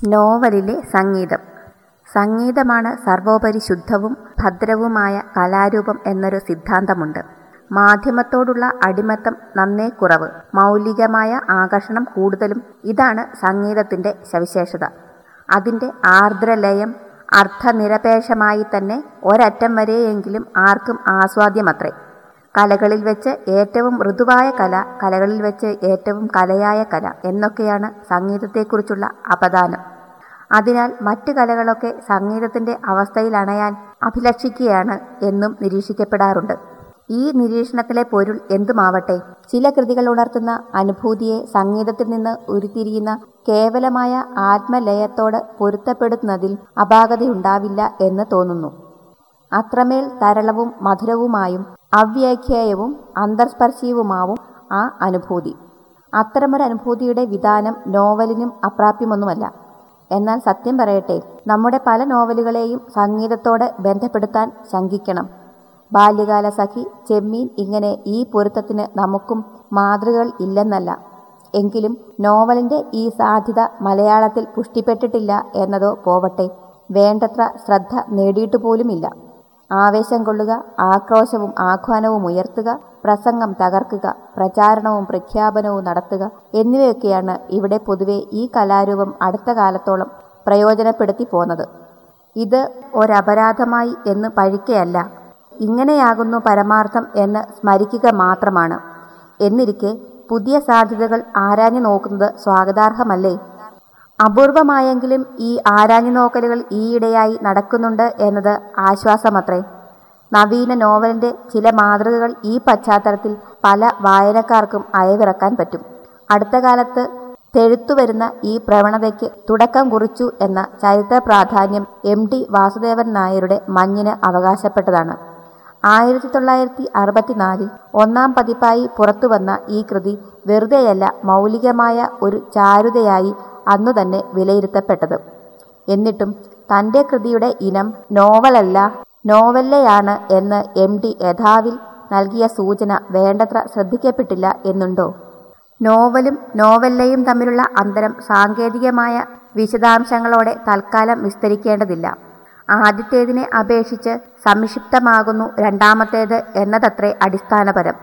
നോവലിലെ സംഗീതം. സംഗീതമാണ് സർവോപരി ശുദ്ധവും ഭദ്രവുമായ കലാരൂപം എന്നൊരു സിദ്ധാന്തമുണ്ട്. മാധ്യമത്തോടുള്ള അടിമത്തം നന്നേ കുറവ്, മൗലികമായ ആകർഷണം കൂടുതലും. ഇതാണ് സംഗീതത്തിൻ്റെ സവിശേഷത. അതിൻ്റെ ആർദ്രലയം അർത്ഥനിരപേക്ഷമായി തന്നെ ഒരറ്റം വരെയെങ്കിലും ആർക്കും ആസ്വാദ്യമത്രേ. കലകളിൽ വെച്ച് ഏറ്റവും മൃദുവായ കല, കലകളിൽ വെച്ച് ഏറ്റവും കലയായ കല എന്നൊക്കെയാണ് സംഗീതത്തെക്കുറിച്ചുള്ള അപദാനം. അതിനാൽ മറ്റു കലകളൊക്കെ സംഗീതത്തിൻ്റെ അവസ്ഥയിൽ അണയാൻ അഭിലഷിക്കുകയാണ് എന്നും നിരീക്ഷിക്കപ്പെടാറുണ്ട്. ഈ നിരീക്ഷണത്തിലെ പൊരുൾ എന്തുമാവട്ടെ, ചില കൃതികൾ ഉണർത്തുന്ന അനുഭൂതിയെ സംഗീതത്തിൽ നിന്ന് ഉരുത്തിരിയുന്ന കേവലമായ ആത്മലയത്തോട് പൊരുത്തപ്പെടുത്തുന്നതിൽ അപാകതയുണ്ടാവില്ല എന്ന് തോന്നുന്നു. അത്രമേൽ തരളവും മധുരവുമായും അവ്യാഖ്യേയവും അന്തർസ്പർശിയുമാവും ആ അനുഭൂതി. അത്തരമൊരു അനുഭൂതിയുടെ വിധാനം നോവലിനും അപ്രാപ്യമൊന്നുമല്ല. എന്നാൽ സത്യം പറയട്ടെ, നമ്മുടെ പല നോവലുകളെയും സംഗീതത്തോട് ബന്ധപ്പെടുത്താൻ ശങ്കിക്കണം. ബാല്യകാല സഖി, ചെമ്മീൻ, ഇങ്ങനെ ഈ പൊരുത്തത്തിന് നമുക്കും മാതൃകകൾ ഇല്ലെന്നല്ല. എങ്കിലും നോവലിൻ്റെ ഈ സാധ്യത മലയാളത്തിൽ പുഷ്ടിപ്പെട്ടിട്ടില്ല എന്നതോ പോവട്ടെ, വേണ്ടത്ര ശ്രദ്ധ നേടിയിട്ടുപോലുമില്ല. ആവേശം കൊള്ളുക, ആക്രോശവും ആഹ്വാനവും ഉയർത്തുക, പ്രസംഗം തകർക്കുക, പ്രചാരണവും പ്രഖ്യാപനവും നടത്തുക എന്നിവയൊക്കെയാണ് ഇവിടെ പൊതുവെ ഈ കലാരൂപം അടുത്ത കാലത്തോളം പ്രയോജനപ്പെടുത്തി പോന്നത്. ഇത് ഒരപരാധമായി എന്ന് പഴിക്കയല്ല, ഇങ്ങനെയാകുന്നു പരമാർത്ഥം എന്ന് സ്മരിക്കുക മാത്രമാണ്. എന്നിരിക്കെ പുതിയ സാധ്യതകൾ ആരാഞ്ഞു നോക്കുന്നത് സ്വാഗതാർഹമല്ലേ? അപൂർവമായെങ്കിലും ഈ ആരാഞ്ഞു നോക്കലുകൾ ഈയിടെയായി നടക്കുന്നുണ്ട് എന്നത് ആശ്വാസമത്രേ. നവീന നോവലിൻ്റെ ചില മാതൃകകൾ ഈ പശ്ചാത്തലത്തിൽ പല വായനക്കാർക്കും അയവിറക്കാൻ പറ്റും. അടുത്ത കാലത്ത് തെഴുത്തുവരുന്ന ഈ പ്രവണതയ്ക്ക് തുടക്കം കുറിച്ചു എന്ന ചരിത്ര പ്രാധാന്യം MT വാസുദേവൻ നായരുടെ മഞ്ഞിന് അവകാശപ്പെട്ടതാണ്. 1964 ഒന്നാം പതിപ്പായി പുറത്തുവന്ന ഈ കൃതി വെറുതെയല്ല, മൗലികമായ ഒരു ചാരുതയായി അന്നുതന്നെ വിലയിരുത്തപ്പെട്ടത്. എന്നിട്ടും തൻ്റെ കൃതിയുടെ ഇനം നോവലല്ല, നോവല്ലയാണ് എന്ന് MT യഥാവിൽ നൽകിയ സൂചന വേണ്ടത്ര ശ്രദ്ധിക്കപ്പെട്ടില്ല എന്നുണ്ടോ? നോവലും നോവല്ലയും തമ്മിലുള്ള അന്തരം സാങ്കേതികമായ വിശദാംശങ്ങളോടെ തൽക്കാലം വിസ്തരിക്കേണ്ടതില്ല. ആദ്യത്തേതിനെ അപേക്ഷിച്ച് സംക്ഷിപ്തമാകുന്നു രണ്ടാമത്തേത് എന്നതത്രേ അടിസ്ഥാനപരം.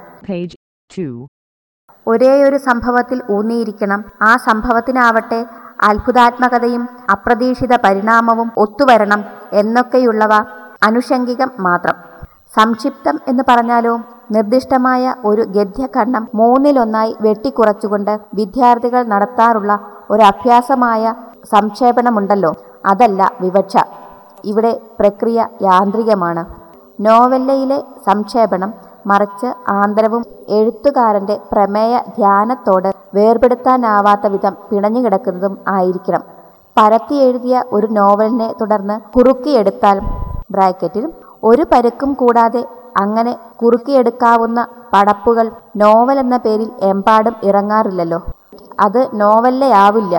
ഒരേയൊരു സംഭവത്തിൽ ഊന്നിയിരിക്കണം. ആ സംഭവത്തിനാവട്ടെ അത്ഭുതാത്മകതയും അപ്രതീക്ഷിത പരിണാമവും ഒത്തുവരണം എന്നൊക്കെയുള്ളവ അനുഷംഗികം മാത്രം. സംക്ഷിപ്തം എന്ന് പറഞ്ഞാലോ, നിർദ്ദിഷ്ടമായ ഒരു ഗദ്യഖണ്ഡം 1/3 വെട്ടിക്കുറച്ചുകൊണ്ട് വിദ്യാർത്ഥികൾ നടത്താറുള്ള ഒരു അഭ്യാസമായ സംക്ഷേപണമുണ്ടല്ലോ, അതല്ല വിവക്ഷ. ഇവിടെ പ്രക്രിയ യാന്ത്രികമാണ്. നോവല്ലയിലെ സംക്ഷേപണം മറിച്ച് ആന്തരവും എഴുത്തുകാരൻ്റെ പ്രമേയ ധ്യാനത്തോട് വേർപെടുത്താനാവാത്ത വിധം പിണഞ്ഞുകിടക്കുന്നതും ആയിരിക്കണം. പരത്തി എഴുതിയ ഒരു നോവലിനെ തുടർന്ന് കുറുക്കിയെടുത്താൽ ബ്രാക്കറ്റിൽ ഒരു പരുക്കും കൂടാതെ അങ്ങനെ കുറുക്കിയെടുക്കാവുന്ന പടപ്പുകൾ നോവൽ എന്ന പേരിൽ എമ്പാടും ഇറങ്ങാറില്ലല്ലോ. അത് നോവല്ലയാവില്ല.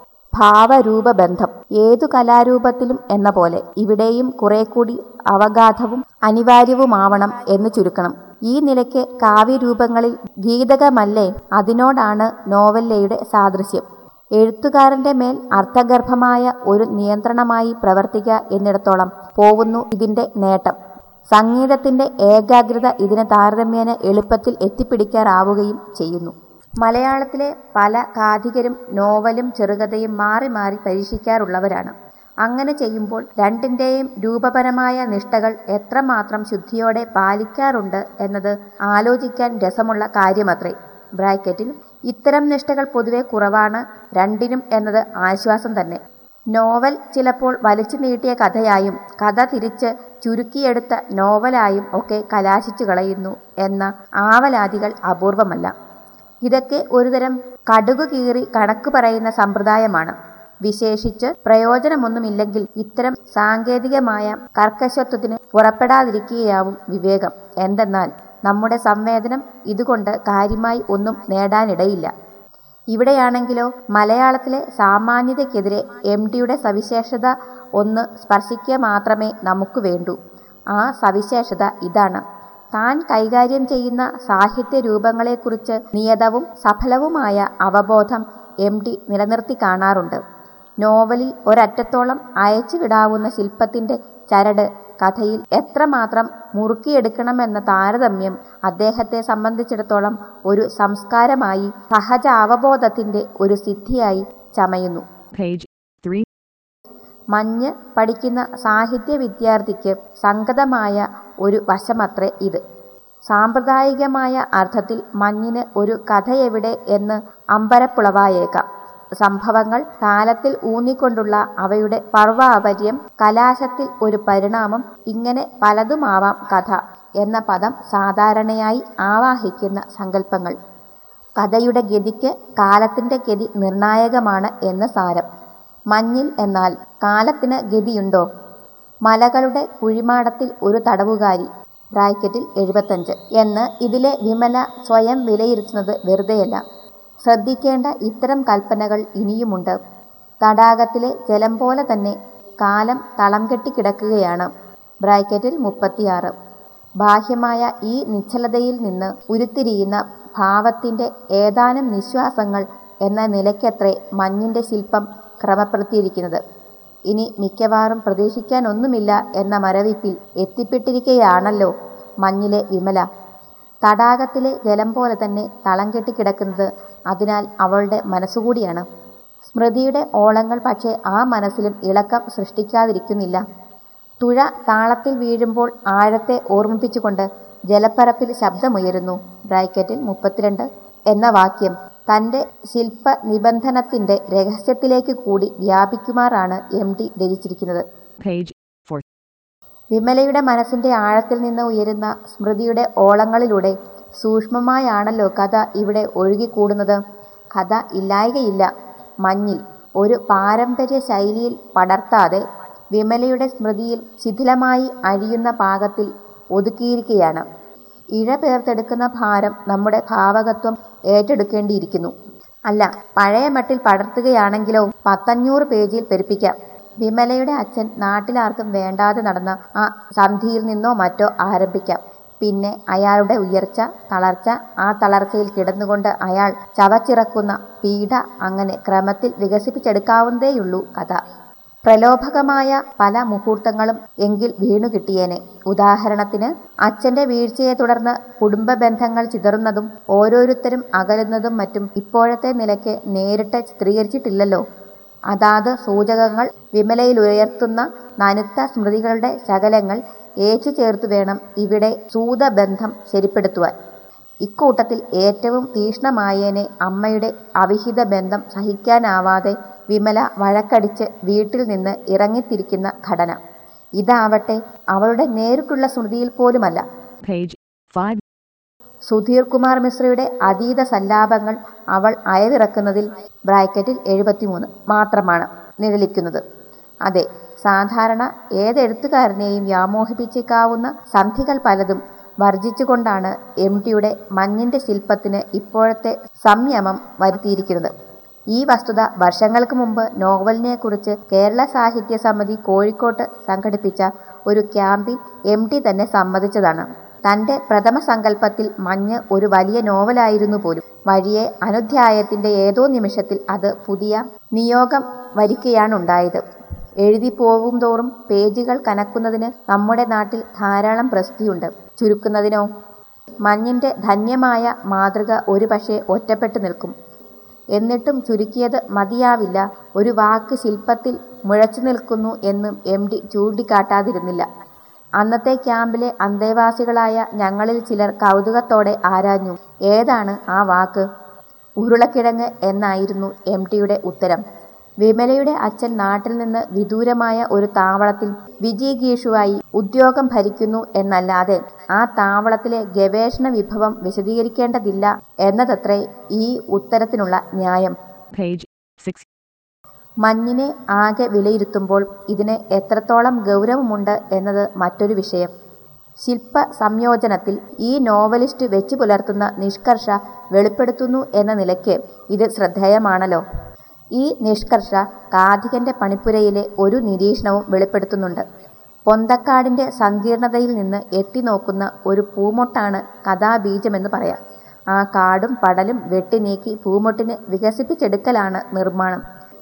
ഭാവരൂപബന്ധം ഏതു കലാരൂപത്തിലും എന്ന പോലെ ഇവിടെയും കുറെ കൂടി അവഗാധവും അനിവാര്യവുമാവണം എന്ന് ചുരുക്കണം. ഈ നിലയ്ക്ക് കാവ്യരൂപങ്ങളിൽ ഗീതകമല്ലേ, അതിനോടാണ് നോവല്ലയുടെ സാദൃശ്യം. എഴുത്തുകാരൻ്റെ മേൽ അർത്ഥഗർഭമായ ഒരു നിയന്ത്രണമായി പ്രവർത്തിക്കുക എന്നിടത്തോളം പോവുന്നു ഇതിൻ്റെ നേട്ടം. സംഗീതത്തിൻ്റെ ഏകാഗ്രത ഇതിന് താരതമ്യേന എളുപ്പത്തിൽ എത്തിപ്പിടിക്കാറാവുകയും ചെയ്യുന്നു. മലയാളത്തിലെ പല കാഥികരും നോവലും ചെറുകഥയും മാറി മാറി പരീക്ഷിക്കാറുള്ളവരാണ്. അങ്ങനെ ചെയ്യുമ്പോൾ രണ്ടിൻ്റെയും രൂപപരമായ നിഷ്ഠകൾ എത്രമാത്രം ശുദ്ധിയോടെ പാലിക്കാറുണ്ട് എന്നത് ആലോചിക്കാൻ രസമുള്ള കാര്യമത്രേ. ബ്രാക്കറ്റിൽ ഇത്തരം നിഷ്ഠകൾ പൊതുവെ കുറവാണ് രണ്ടിനും എന്നത് ആശ്വാസം തന്നെ. നോവൽ ചിലപ്പോൾ വലിച്ചു നീട്ടിയ കഥയായും കഥ തിരിച്ച് ചുരുക്കിയെടുത്ത നോവലായും ഒക്കെ കലാശിച്ചു കളയുന്നു എന്ന ആവലാതികൾ അപൂർവമല്ല. ഇതൊക്കെ ഒരുതരം കടുകു കീറി കണക്ക് പറയുന്ന സമ്പ്രദായമാണ്. വിശേഷിച്ച് പ്രയോജനമൊന്നുമില്ലെങ്കിൽ ഇത്തരം സാങ്കേതികമായ കർക്കശത്വത്തിന് പുറപ്പെടാതിരിക്കുകയാവും വിവേകം. എന്തെന്നാൽ നമ്മുടെ സംവേദനം ഇതുകൊണ്ട് കാര്യമായി ഒന്നും നേടാനിടയില്ല. ഇവിടെയാണെങ്കിലോ മലയാളത്തിലെ സാമാന്യതയ്ക്കെതിരെ MTയുടെ സവിശേഷത ഒന്ന് സ്പർശിക്കുക മാത്രമേ നമുക്ക് വേണ്ടൂ. ആ സവിശേഷത ഇതാണ്: താൻ കൈകാര്യം ചെയ്യുന്ന സാഹിത്യ രൂപങ്ങളെക്കുറിച്ച് നിയതവും സഫലവുമായ അവബോധം MT നിലനിർത്തി കാണാറുണ്ട്. നോവലിൽ ഒരറ്റത്തോളം അയച്ചു വിടാവുന്ന ശില്പത്തിന്റെ ചരട് കഥയിൽ എത്രമാത്രം മുറുക്കിയെടുക്കണമെന്ന താരതമ്യം അദ്ദേഹത്തെ സംബന്ധിച്ചിടത്തോളം ഒരു സംസ്കാരമായി, സഹജ അവബോധത്തിന്റെ ഒരു സിദ്ധിയായി ചമയുന്നു. Page 3. മഞ്ഞ് പഠിക്കുന്ന സാഹിത്യ വിദ്യാർത്ഥിക്ക് സംഗതമായ ഒരു വശമത്രേ ഇത്. സാമ്പ്രദായികമായ അർത്ഥത്തിൽ മഞ്ഞിന് ഒരു കഥയെവിടെ എന്ന് അമ്പരപ്പുളവായേക്കാം. സംഭവങ്ങൾ കാലത്തിൽ ഊന്നിക്കൊണ്ടുള്ള അവയുടെ പർവാപര്യം, കലാശത്തിൽ ഒരു പരിണാമം, ഇങ്ങനെ പലതുമാവാം കഥ എന്ന പദം സാധാരണയായി ആവാഹിക്കുന്ന സങ്കല്പങ്ങൾ. കഥയുടെ ഗതിക്ക് കാലത്തിന്റെ ഗതി നിർണായകമാണ് എന്ന് സാരം. മഞ്ഞിൽ എന്നാൽ കാലത്തിന് ഗതിയുണ്ടോ? മലകളുടെ കുഴിമാടത്തിൽ ഒരു തടവുകാരി (75) എന്ന് ഇതിലെ വിമല സ്വയം വിലയിരുത്തുന്നത് വെറുതെയല്ല. ശ്രദ്ധിക്കേണ്ട ഇത്തരം കൽപ്പനകൾ ഇനിയുമുണ്ട്. തടാകത്തിലെ ജലം പോലെ തന്നെ കാലം തളം കെട്ടിക്കിടക്കുകയാണ് (36). ബാഹ്യമായ ഈ നിശ്ചലതയിൽ നിന്ന് ഉരുത്തിരിയുന്ന ഭാവത്തിന്റെ ഏതാനും നിശ്വാസങ്ങൾ എന്ന നിലയ്ക്കത്രേ മഞ്ഞിന്റെ ശില്പം ക്രമപ്പെടുത്തിയിരിക്കുന്നത്. ഇനി മിക്കവാറും പ്രതീക്ഷിക്കാനൊന്നുമില്ല എന്ന മരവിപ്പിൽ എത്തിപ്പെട്ടിരിക്കുകയാണല്ലോ മഞ്ഞിലെ വിമല. തടാകത്തിലെ ജലം പോലെ തന്നെ തളം കെട്ടിക്കിടക്കുന്നത് അതിനാൽ അവളുടെ മനസ്സുകൂടിയാണ്. സ്മൃതിയുടെ ഓളങ്ങൾ പക്ഷേ ആ മനസ്സിലും ഇളക്കം സൃഷ്ടിക്കാതിരിക്കുന്നില്ല. തുഴ താളത്തിൽ വീഴുമ്പോൾ ആഴത്തെ ഓർമ്മിപ്പിച്ചുകൊണ്ട് ജലപ്പരപ്പിൽ ശബ്ദമുയരുന്നു (32) എന്ന വാക്യം തൻ്റെ ശില്പ നിബന്ധനത്തിന്റെ രഹസ്യത്തിലേക്ക് കൂടി വ്യാപിക്കുമാറാണ് എം.ടി. രചിച്ചിരിക്കുന്നത്. Page 4. വിമലയുടെ മനസ്സിന്റെ ആഴത്തിൽ നിന്ന് ഉയരുന്ന സ്മൃതിയുടെ ഓളങ്ങളിലൂടെ സൂക്ഷ്മമായാണല്ലോ കഥ ഇവിടെ ഒഴുകിക്കൂടുന്നത്. കഥ ഇല്ലായ്കയില്ല. മഞ്ഞിൽ ഒരു പാരമ്പര്യ ശൈലിയിൽ പടർത്താതെ വിമലയുടെ സ്മൃതിയിൽ ശിഥിലമായി അഴിയുന്ന പാകത്തിൽ ഒതുക്കിയിരിക്കുകയാണ്. ഇഴ പേർത്തെടുക്കുന്ന ഭാരം നമ്മുടെ ഭാവകത്വം ഏറ്റെടുക്കേണ്ടിയിരിക്കുന്നു. അല്ല, പഴയ മട്ടിൽ പടർത്തുകയാണെങ്കിലോ 100-500 പേജിൽ പെരുപ്പിക്കാം. വിമലയുടെ അച്ഛൻ നാട്ടിലാർക്കും വേണ്ടാതെ നടന്ന ആ സന്ധിയിൽ നിന്നോ മറ്റോ ആരംഭിക്കാം. പിന്നെ അയാളുടെ ഉയർച്ച, തളർച്ച, ആ തളർച്ചയിൽ കിടന്നുകൊണ്ട് അയാൾ ചവച്ചിറക്കുന്ന പീഡ, അങ്ങനെ ക്രമത്തിൽ വികസിപ്പിച്ചെടുക്കാവുന്നതേയുള്ളൂ കഥ. പ്രലോഭകമായ പല മുഹൂർത്തങ്ങളും എങ്കിൽ വീണു കിട്ടിയേനെ. ഉദാഹരണത്തിന്, അച്ഛന്റെ വീഴ്ചയെ തുടർന്ന് കുടുംബ ബന്ധങ്ങൾ ചിതറുന്നതും ഓരോരുത്തരും അകലുന്നതും മറ്റും ഇപ്പോഴത്തെ നിലയ്ക്ക് നേരിട്ട് ചിത്രീകരിച്ചിട്ടില്ലല്ലോ. അതാത് സൂചകങ്ങൾ വിമലയിലുയർത്തുന്ന നനുത്ത സ്മൃതികളുടെ ശകലങ്ങൾ ഏച്ചു ചേർത്തു വേണം ഇവിടെ സൂതബന്ധം ശരിപ്പെടുത്തുവാൻ. ഇക്കൂട്ടത്തിൽ ഏറ്റവും തീക്ഷ്ണമായേനെ അമ്മയുടെ അവിഹിത ബന്ധം സഹിക്കാനാവാതെ വിമല വഴക്കടിച്ച് വീട്ടിൽ നിന്ന് ഇറങ്ങിത്തിരിക്കുന്ന ഘടന. ഇതാവട്ടെ അവളുടെ നേരിട്ടുള്ള സ്മൃതിയിൽ പോലുമല്ല. Page 5. സുധീർ കുമാർ മിശ്രയുടെ അതീത സല്ലാപങ്ങൾ അവൾ അയവിറക്കുന്നതിൽ (73) മാത്രമാണ് നിഴലിക്കുന്നത്. അതെ, സാധാരണ ഏതെഴുത്തുകാരനെയും വ്യാമോഹിപ്പിച്ചേക്കാവുന്ന സന്ധികൾ പലതും വർജിച്ചുകൊണ്ടാണ് എം.ടിയുടെ മഞ്ഞിന്റെ ശില്പത്തിന് ഇപ്പോഴത്തെ സംയമം വരുത്തിയിരിക്കുന്നത്. ഈ വസ്തുത വർഷങ്ങൾക്ക് മുമ്പ് നോവലിനെക്കുറിച്ച് കേരള സാഹിത്യ സമിതി കോഴിക്കോട്ട് സംഘടിപ്പിച്ച ഒരു ക്യാമ്പിൽ എം.ടി തന്നെ സമ്മതിച്ചതാണ്. തന്റെ പ്രഥമ സങ്കല്പത്തിൽ മഞ്ഞ് ഒരു വലിയ നോവലായിരുന്നു പോലും. വഴിയെ അനുധ്യായത്തിന്റെ ഏതോ നിമിഷത്തിൽ അത് പുതിയ നിയോഗം വരികയാണുണ്ടായത്. എഴുതിപ്പോവും തോറും പേജുകൾ കനക്കുന്നതിന് നമ്മുടെ നാട്ടിൽ ധാരാളം പ്രസിദ്ധിയുണ്ട്. ചുരുക്കുന്നതിനോ മഞ്ഞിന്റെ ധന്യമായ മാതൃക ഒരുപക്ഷെ ഒറ്റപ്പെട്ടു നിൽക്കും. എന്നിട്ടും ചുരുക്കിയത് മതിയാവില്ല. ഒരു വാക്ക് ശില്പത്തിൽ മുഴച്ചു നിൽക്കുന്നു എന്നും എം.ടി ചൂണ്ടിക്കാട്ടാതിരുന്നില്ല. അന്നത്തെ ക്യാമ്പിലെ അന്തേവാസികളായ ഞങ്ങളിൽ ചിലർ കൗതുകത്തോടെ ആരാഞ്ഞു, ഏതാണ് ആ വാക്ക്? ഉരുളക്കിഴങ്ങ് എന്നായിരുന്നു എം.ടിയുടെ ഉത്തരം. വിമലയുടെ അച്ഛൻ നാട്ടിൽ നിന്ന് വിദൂരമായ ഒരു താവളത്തിൽ വിജിഗീഷുവായി ഉദ്യോഗം ഭരിക്കുന്നു എന്നല്ലാതെ ആ താവളത്തിലെ ഗവേഷണ വിഭവം വിശദീകരിക്കേണ്ടതില്ല എന്നതത്രേ ഈ ഉത്തരത്തിനുള്ള ന്യായം. Page 6. മഞ്ഞിനെ ആകെ വിലയിരുത്തുമ്പോൾ ഇതിന് എത്രത്തോളം ഗൗരവമുണ്ട് എന്നത് മറ്റൊരു വിഷയം. ശില്പ സംയോജനത്തിൽ ഈ നോവലിസ്റ്റ് വെച്ചു പുലർത്തുന്ന നിഷ്കർഷ വെളിപ്പെടുത്തുന്നു എന്ന നിലയ്ക്ക് ഇത് ശ്രദ്ധേയമാണല്ലോ. ഈ നിഷ്കർഷ കാഥികന്റെ പണിപ്പുരയിലെ ഒരു നിരീക്ഷണവും വെളിപ്പെടുത്തുന്നുണ്ട്. പൊന്തക്കാടിന്റെ സങ്കീർണതയിൽ നിന്ന് എത്തിനോക്കുന്ന ഒരു പൂമൊട്ടാണ് കഥാബീജമെന്ന് പറയാം. ആ കാടും പടലും വെട്ടി നീക്കി പൂമൊട്ടിന് വികസിപ്പിച്ചെടുക്കലാണ് നിർമ്മാണം.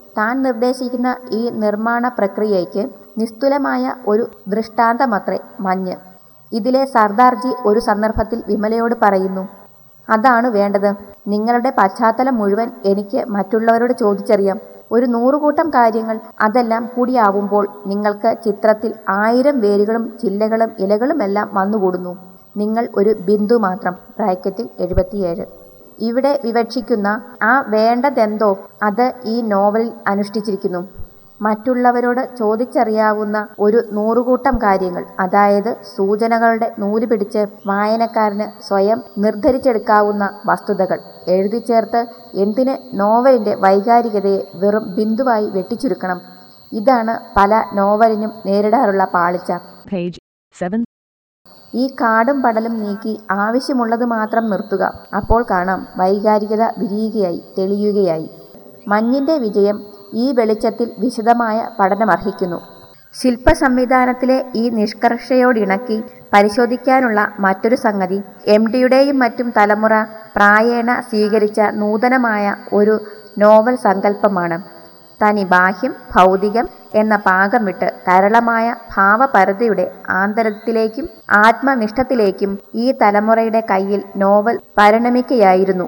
താൻ നിർദ്ദേശിക്കുന്ന ഈ നിർമ്മാണ പ്രക്രിയയ്ക്ക് നിസ്തുലമായ ഒരു ദൃഷ്ടാന്തമത്രേ മഞ്ഞ്. ഇതിലെ സർദാർജി ഒരു സന്ദർഭത്തിൽ വിമലയോട് പറയുന്നു, അതാണ് വേണ്ടത്. നിങ്ങളുടെ പശ്ചാത്തലം മുഴുവൻ എനിക്ക് മറ്റുള്ളവരോട് ചോദിച്ചറിയാം. ഒരു 100 കൂട്ടം കാര്യങ്ങൾ, അതെല്ലാം കൂടിയാവുമ്പോൾ നിങ്ങൾക്ക് ചിത്രത്തിൽ 1000 വേരുകളും ചില്ലകളും ഇലകളുമെല്ലാം വന്നുകൂടുന്നു. നിങ്ങൾ ഒരു ബിന്ദു മാത്രം. ബ്രാക്കറ്റിൽ 77. ഇവിടെ വിവക്ഷിക്കുന്ന ആ വേണ്ടതെന്തോ അത് ഈ നോവലിൽ അനുഷ്ഠിച്ചിരിക്കുന്നു. മറ്റുള്ളവരോട് ചോദിച്ചറിയാവുന്ന ഒരു 100 കൂട്ടം കാര്യങ്ങൾ, അതായത് സൂചനകളുടെ നൂല് പിടിച്ച് വായനക്കാരന് സ്വയം നിർദ്ധരിച്ചെടുക്കാവുന്ന വസ്തുതകൾ എഴുതിച്ചേർത്ത് എന്തിന് നോവലിൻ്റെ വൈകാരികതയെ വെറും ബിന്ദുവായി വെട്ടിച്ചുരുക്കണം? ഇതാണ് പല നോവലിനും നേരിടാറുള്ള പാളിച്ച. Page 7. ഈ കാടും പടലും നീക്കി ആവശ്യമുള്ളത് മാത്രം നിർത്തുക. അപ്പോൾ കാണാം വൈകാരികത വിരിയുകയായി, തെളിയുകയായി. മഞ്ഞിൻ്റെ വിജയം ഈ വെളിച്ചത്തിൽ വിശദമായ പഠനമർഹിക്കുന്നു. ശില്പ സംവിധാനത്തിലെ ഈ നിഷ്കർഷയോടിണക്കി പരിശോധിക്കാനുള്ള മറ്റൊരു സംഗതി MDയുടെയും മറ്റും തലമുറ പ്രായേണ സ്വീകരിച്ച നൂതനമായ ഒരു നോവൽ സങ്കല്പമാണ്. തനി ബാഹ്യം ഭൗതികം എന്ന പാകം വിട്ട് തരളമായ ഭാവപരതയുടെ ആന്തരത്തിലേക്കും ആത്മനിഷ്ഠത്തിലേക്കും ഈ തലമുറയുടെ കയ്യിൽ നോവൽ പരിണമിക്കുകയായിരുന്നു.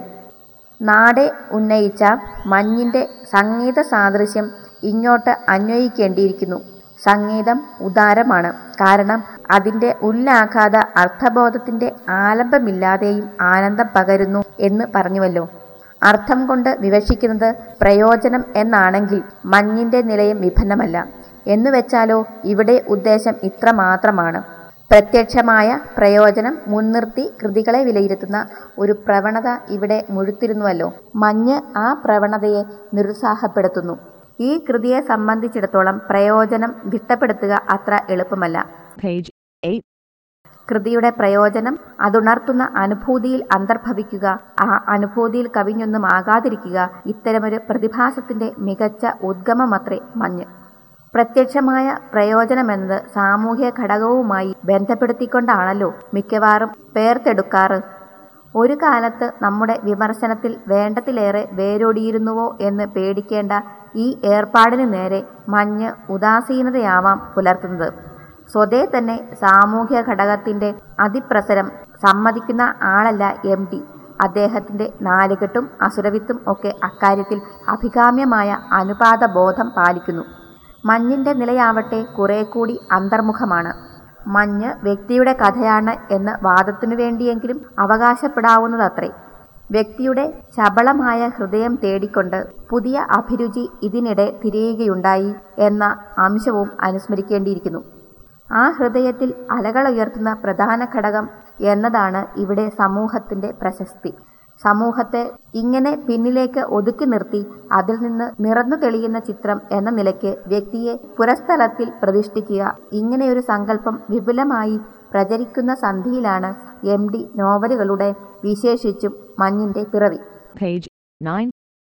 നാടെ ഉന്നയിച്ച മഞ്ഞിൻ്റെ സംഗീത സാദൃശ്യം ഇങ്ങോട്ട് അന്വയിക്കേണ്ടിയിരിക്കുന്നു. സംഗീതം ഉദാരമാണ്. കാരണം അതിൻ്റെ ഉല്ലാഘാത അർത്ഥബോധത്തിൻ്റെ ആലംബമില്ലാതെയും ആനന്ദം പകരുന്നു എന്ന് പറഞ്ഞുവല്ലോ. അർത്ഥം കൊണ്ട് വിവക്ഷിക്കുന്നത് പ്രയോജനം എന്നാണെങ്കിൽ മഞ്ഞിൻ്റെ നിലയം വിഭിന്നമല്ല. എന്നുവെച്ചാലോ ഇവിടെ ഉദ്ദേശം ഇത്ര മാത്രമാണ്. പ്രത്യക്ഷമായ പ്രയോജനം മുൻനിർത്തി കൃതികളെ വിലയിരുത്തുന്ന ഒരു പ്രവണത ഇവിടെ മുഴുത്തിരുന്നുവല്ലോ. മഞ്ഞ് ആ പ്രവണതയെ നിരുത്സാഹപ്പെടുത്തുന്നു. ഈ കൃതിയെ സംബന്ധിച്ചിടത്തോളം പ്രയോജനം തിട്ടപ്പെടുത്തുക അത്ര എളുപ്പമല്ല. Page 8. കൃതിയുടെ പ്രയോജനം അതുണർത്തുന്ന അനുഭൂതിയിൽ അന്തർഭവിക്കുക, ആ അനുഭൂതിയിൽ കവിഞ്ഞൊന്നും ആകാതിരിക്കുക, ഇത്തരമൊരു പ്രതിഭാസത്തിന്റെ മികച്ച ഉദ്ഗമമത്രേ മഞ്ഞ്. പ്രത്യക്ഷമായ പ്രയോജനമെന്നത് സാമൂഹ്യ ഘടകവുമായി ബന്ധപ്പെടുത്തിക്കൊണ്ടാണല്ലോ മിക്കവാറും പേർത്തെടുക്കാറ്. ഒരു കാലത്ത് നമ്മുടെ വിമർശനത്തിൽ വേണ്ടതിലേറെ വേരോടിയിരുന്നുവോ എന്ന് പേടിക്കേണ്ട ഈ ഏർപ്പാടിന് നേരെ മഞ്ഞ് ഉദാസീനതയാവാം പുലർത്തുന്നത്. സ്വതേ തന്നെ സാമൂഹ്യ ഘടകത്തിൻ്റെ അതിപ്രസരം സമ്മതിക്കുന്ന ആളല്ല MD. അദ്ദേഹത്തിൻ്റെ നാലുകെട്ടും അസുരവിത്തും ഒക്കെ അക്കാര്യത്തിൽ അഭികാമ്യമായ അനുപാതബോധം പാലിക്കുന്നു. മഞ്ഞിൻ്റെ നിലയാവട്ടെ കുറെ കൂടി അന്തർമുഖമാണ്. മഞ്ഞ് വ്യക്തിയുടെ കഥയാണ് എന്ന വാദത്തിനു വേണ്ടിയെങ്കിലും അവകാശപ്പെടാവുന്നതത്രേ. വ്യക്തിയുടെ ചപളമായ ഹൃദയം തേടിക്കൊണ്ട് പുതിയ അഭിരുചി ഇതിനിടെ തിരയുകയുണ്ടായി എന്ന അംശവും അനുസ്മരിക്കേണ്ടിയിരിക്കുന്നു. ആ ഹൃദയത്തിൽ അലകളുയർത്തുന്ന പ്രധാന ഘടകം എന്നതാണ് ഇവിടെ സമൂഹത്തിൻ്റെ പ്രശസ്തി. സമൂഹത്തെ ഇങ്ങനെ പിന്നിലേക്ക് ഒതുക്കി നിർത്തി അതിൽ നിന്ന് നിറഞ്ഞു തെളിയുന്ന ചിത്രം എന്ന നിലയ്ക്ക് വ്യക്തിയെ പുരസ്ഥലത്തിൽ പ്രതിഷ്ഠിക്കുക, ഇങ്ങനെയൊരു സങ്കല്പം വിപുലമായി പ്രചരിക്കുന്ന സന്ധിയിലാണ് MD നോവലുകളുടെ വിശേഷിച്ചും മഞ്ഞിൻ്റെ പിറവി. Page 9.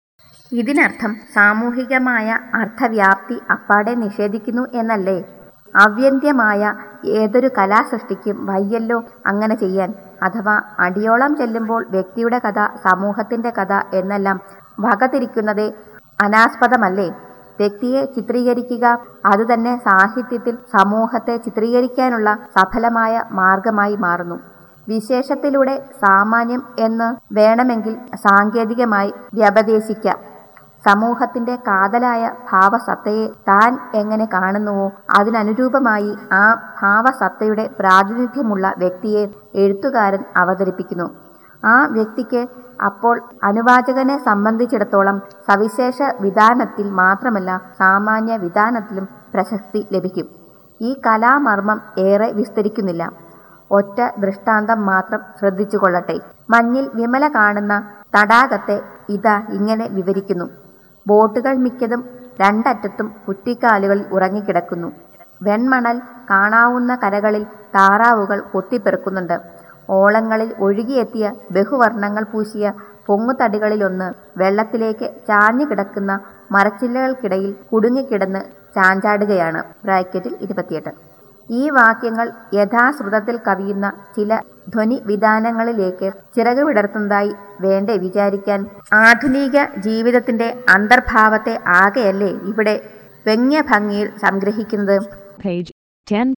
ഇതിനർത്ഥം സാമൂഹികമായ അർത്ഥവ്യാപ്തി അപ്പാടെ നിഷേധിക്കുന്നു എന്നല്ലേ? അവ്യന്ത്യമായ ഏതൊരു കലാസൃഷ്ടിക്കും വയ്യല്ലോ അങ്ങനെ ചെയ്യാൻ. അഥവാ അടിയോളം ചെല്ലുമ്പോൾ വ്യക്തിയുടെ കഥ, സമൂഹത്തിൻ്റെ കഥ എന്നെല്ലാം വകതിരിക്കുന്നതേ അനാസ്പദമല്ലേ? വ്യക്തിയെ ചിത്രീകരിക്കുക, അതുതന്നെ സാഹിത്യത്തിൽ സമൂഹത്തെ ചിത്രീകരിക്കാനുള്ള സഫലമായ മാർഗമായി മാറുന്നു. വിശേഷത്തിലൂടെ സാമാന്യം എന്ന് വേണമെങ്കിൽ സാങ്കേതികമായി വ്യപദേശിക്കാം. സമൂഹത്തിൻ്റെ കാതലായ ഭാവസത്തയെ താൻ എങ്ങനെ കാണുന്നുവോ അതിനനുരൂപമായി ആ ഭാവസത്തയുടെ പ്രാതിനിധ്യമുള്ള വ്യക്തിയെ എഴുത്തുകാരൻ അവതരിപ്പിക്കുന്നു. ആ വ്യക്തിക്ക് അപ്പോൾ അനുവാചകനെ സംബന്ധിച്ചിടത്തോളം സവിശേഷ വിധാനത്തിൽ മാത്രമല്ല സാമാന്യ വിധാനത്തിലും പ്രശസ്തി ലഭിക്കും. ഈ കലാമർമ്മം ഏറെ വിസ്തരിക്കുന്നില്ല. ഒറ്റ ദൃഷ്ടാന്തം മാത്രം ശ്രദ്ധിച്ചുകൊള്ളട്ടെ. മഞ്ഞിൽ വിമല കാണുന്ന തടാകത്തെ ഇതാ ഇങ്ങനെ വിവരിക്കുന്നു. ബോട്ടുകൾ മിക്കതും രണ്ടറ്റത്തും കുറ്റിക്കാലുകളിൽ ഉറങ്ങിക്കിടക്കുന്നു. വെൺമണൽ കാണാവുന്ന കരകളിൽ താറാവുകൾ കൊത്തിപ്പെറുക്കുന്നുണ്ട്. ഓളങ്ങളിൽ ഒഴുകിയെത്തിയ ബഹുവർണ്ണങ്ങൾ പൂശിയ പൊങ്ങുതടികളിലൊന്ന് വെള്ളത്തിലേക്ക് ചാഞ്ഞു കിടക്കുന്ന മരച്ചില്ലകൾക്കിടയിൽ കുടുങ്ങിക്കിടന്ന് ചാഞ്ചാടുകയാണ്. ബ്രാക്കറ്റിൽ 28. ഈ വാക്യങ്ങൾ യഥാശ്രുതത്തിൽ കവിയുന്ന ചില ധ്വനിവിധാനങ്ങളിലേക്ക് ചിറക് വിടർത്തുന്നതായി വേണ്ടേ വിചാരിക്കാൻ? ആധുനിക ജീവിതത്തിന്റെ അന്തർഭാവത്തെ ആകെയല്ലേ ഇവിടെ വ്യംഗ്യഭംഗിയിൽ സംഗ്രഹിക്കുന്നത്? Page 10.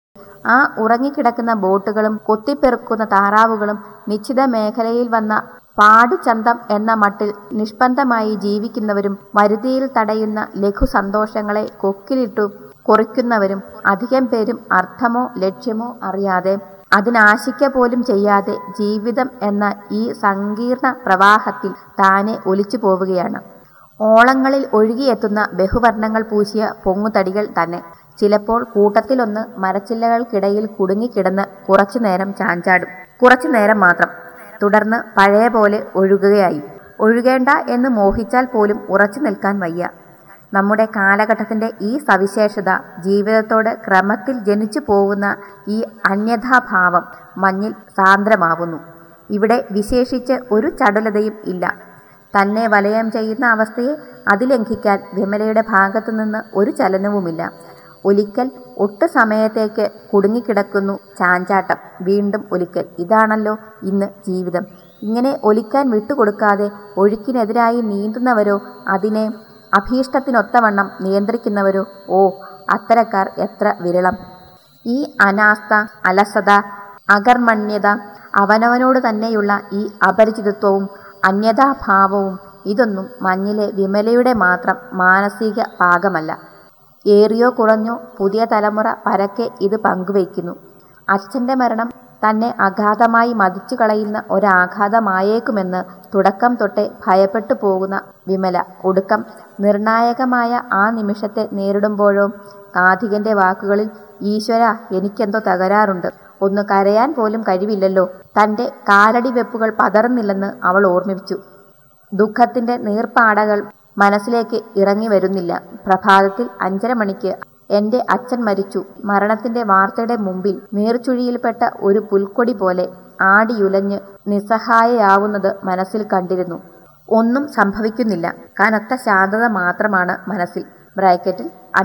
ആ ഉറങ്ങിക്കിടക്കുന്ന ബോട്ടുകളും കൊത്തിപ്പെറുക്കുന്ന താറാവുകളും നിശ്ചിത മേഖലയിൽ വന്ന പാടുചന്തം എന്ന മട്ടിൽ നിഷ്പന്ദമായി ജീവിക്കുന്നവരും വരുതിയിൽ തടയുന്ന ലഘു സന്തോഷങ്ങളെ കൊക്കിലിട്ടു കുറിക്കുന്നവരും അധികം പേരും അർത്ഥമോ ലക്ഷ്യമോ അറിയാതെ അതിനാശിക്ക പോലും ചെയ്യാതെ ജീവിതം എന്ന ഈ സങ്കീർണ പ്രവാഹത്തിൽ താനെ ഒലിച്ചു പോവുകയാണ്. ഓളങ്ങളിൽ ഒഴുകിയെത്തുന്ന ബഹുവർണ്ണങ്ങൾ പൂശിയ പൊങ്ങുതടികൾ തന്നെ. ചിലപ്പോൾ കൂട്ടത്തിലൊന്ന് മരച്ചില്ലകൾക്കിടയിൽ കുടുങ്ങിക്കിടന്ന് കുറച്ചുനേരം ചാഞ്ചാടും. കുറച്ചുനേരം മാത്രം. തുടർന്ന് പഴയ പോലെ ഒഴുകുകയായി. ഒഴുകേണ്ട എന്ന് മോഹിച്ചാൽ പോലും ഉറച്ചു നിൽക്കാൻ വയ്യ. നമ്മുടെ കാലഘട്ടത്തിന്റെ ഈ സവിശേഷത ജീവിതത്തോട് ക്രമത്തിൽ ജനിച്ചു പോകുന്ന ഈ അന്യഥാഭാവം മഞ്ഞിൽ സാന്ദ്രമാവുന്നു. ഇവിടെ വിശേഷിച്ച് ഒരു ചടുലതയും ഇല്ല. തന്നെ വലയം ചെയ്യുന്ന അവസ്ഥയെ അതിലംഘിക്കാൻ വിമലയുടെ ഭാഗത്തുനിന്ന് ഒരു ചലനവുമില്ല. ഒലിക്കൽ, ഒട്ടു സമയത്തേക്ക് കുടുങ്ങിക്കിടക്കുന്നു, ചാഞ്ചാട്ടം, വീണ്ടും ഒലിക്കൽ. ഇതാണല്ലോ ഇന്ന് ജീവിതം. ഇങ്ങനെ ഒലിക്കാൻ വിട്ടുകൊടുക്കാതെ ഒഴുക്കിനെതിരായി നീന്തുന്നവരോ അതിനെ അഭീഷ്ടത്തിനൊത്തവണ്ണം നിയന്ത്രിക്കുന്നവരോ, ഓ അത്തരക്കാർ എത്ര വിരളം! ഈ അനാസ്ഥ, അലസത, അകർമ്മണ്യത, അവനവനോട് തന്നെയുള്ള ഈ അപരിചിതത്വവും അന്യഥാഭാവവും ഇതൊന്നും മഞ്ഞിലെ വിമലയുടെ മാത്രം മാനസിക പാകമല്ല. ഏറിയോ കുറഞ്ഞോ പുതിയ തലമുറ പരക്കെ ഇത് പങ്കുവയ്ക്കുന്നു. അച്ഛൻ്റെ മരണം തന്നെ അഗാധമായി മതിച്ചു കളയുന്ന ഒരാഘാതമായേക്കുമെന്ന് തുടക്കം തൊട്ടേ ഭയപ്പെട്ടു പോകുന്ന വിമല ഒടുക്കം നിർണായകമായ ആ നിമിഷത്തെ നേരിടുമ്പോഴോ കാഥികന്റെ വാക്കുകളിൽ ഈശ്വര, എനിക്കെന്തോ തകരാറുണ്ട്, ഒന്ന് കരയാൻ പോലും കഴിവില്ലല്ലോ, തൻ്റെ കാലടി വെപ്പുകൾ പതറുന്നില്ലെന്ന് അവൾ ഓർമ്മിപ്പിച്ചു. ദുഃഖത്തിന്റെ നീർപ്പാടകൾ മനസ്സിലേക്ക് ഇറങ്ങി വരുന്നില്ല. പ്രഭാതത്തിൽ 5:30 മണിക്ക് എൻ്റെ അച്ഛൻ മരിച്ചു. മരണത്തിന്റെ വാർത്തയുടെ മുമ്പിൽ നീർച്ചുഴിയിൽപ്പെട്ട ഒരു പുൽക്കൊടി പോലെ ആടിയുലഞ്ഞ് നിസ്സഹായയാവുന്നത് മനസ്സിൽ കണ്ടിരുന്നു. ഒന്നും സംഭവിക്കുന്നില്ല. കനത്ത ശാന്തത മാത്രമാണ് മനസ്സിൽ. ബ്രാക്കറ്റിൽ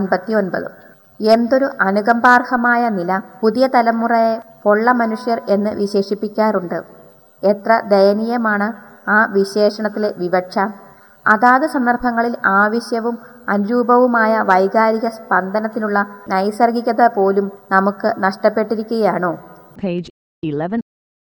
59. എന്തൊരു അനുകമ്പാർഹമായ നില! പുതിയ തലമുറയെ പൊള്ള മനുഷ്യർ എന്ന് വിശേഷിപ്പിക്കാറുണ്ട്. എത്ര ദയനീയമാണ് ആ വിശേഷണത്തിലെ വിവക്ഷ! അതാത് സന്ദർഭങ്ങളിൽ ആവശ്യവും അനുരൂപവുമായ വൈകാരിക സ്പന്ദനത്തിനുള്ള നൈസർഗികത പോലും നമുക്ക് നഷ്ടപ്പെട്ടിരിക്കുകയാണോ? Page 11.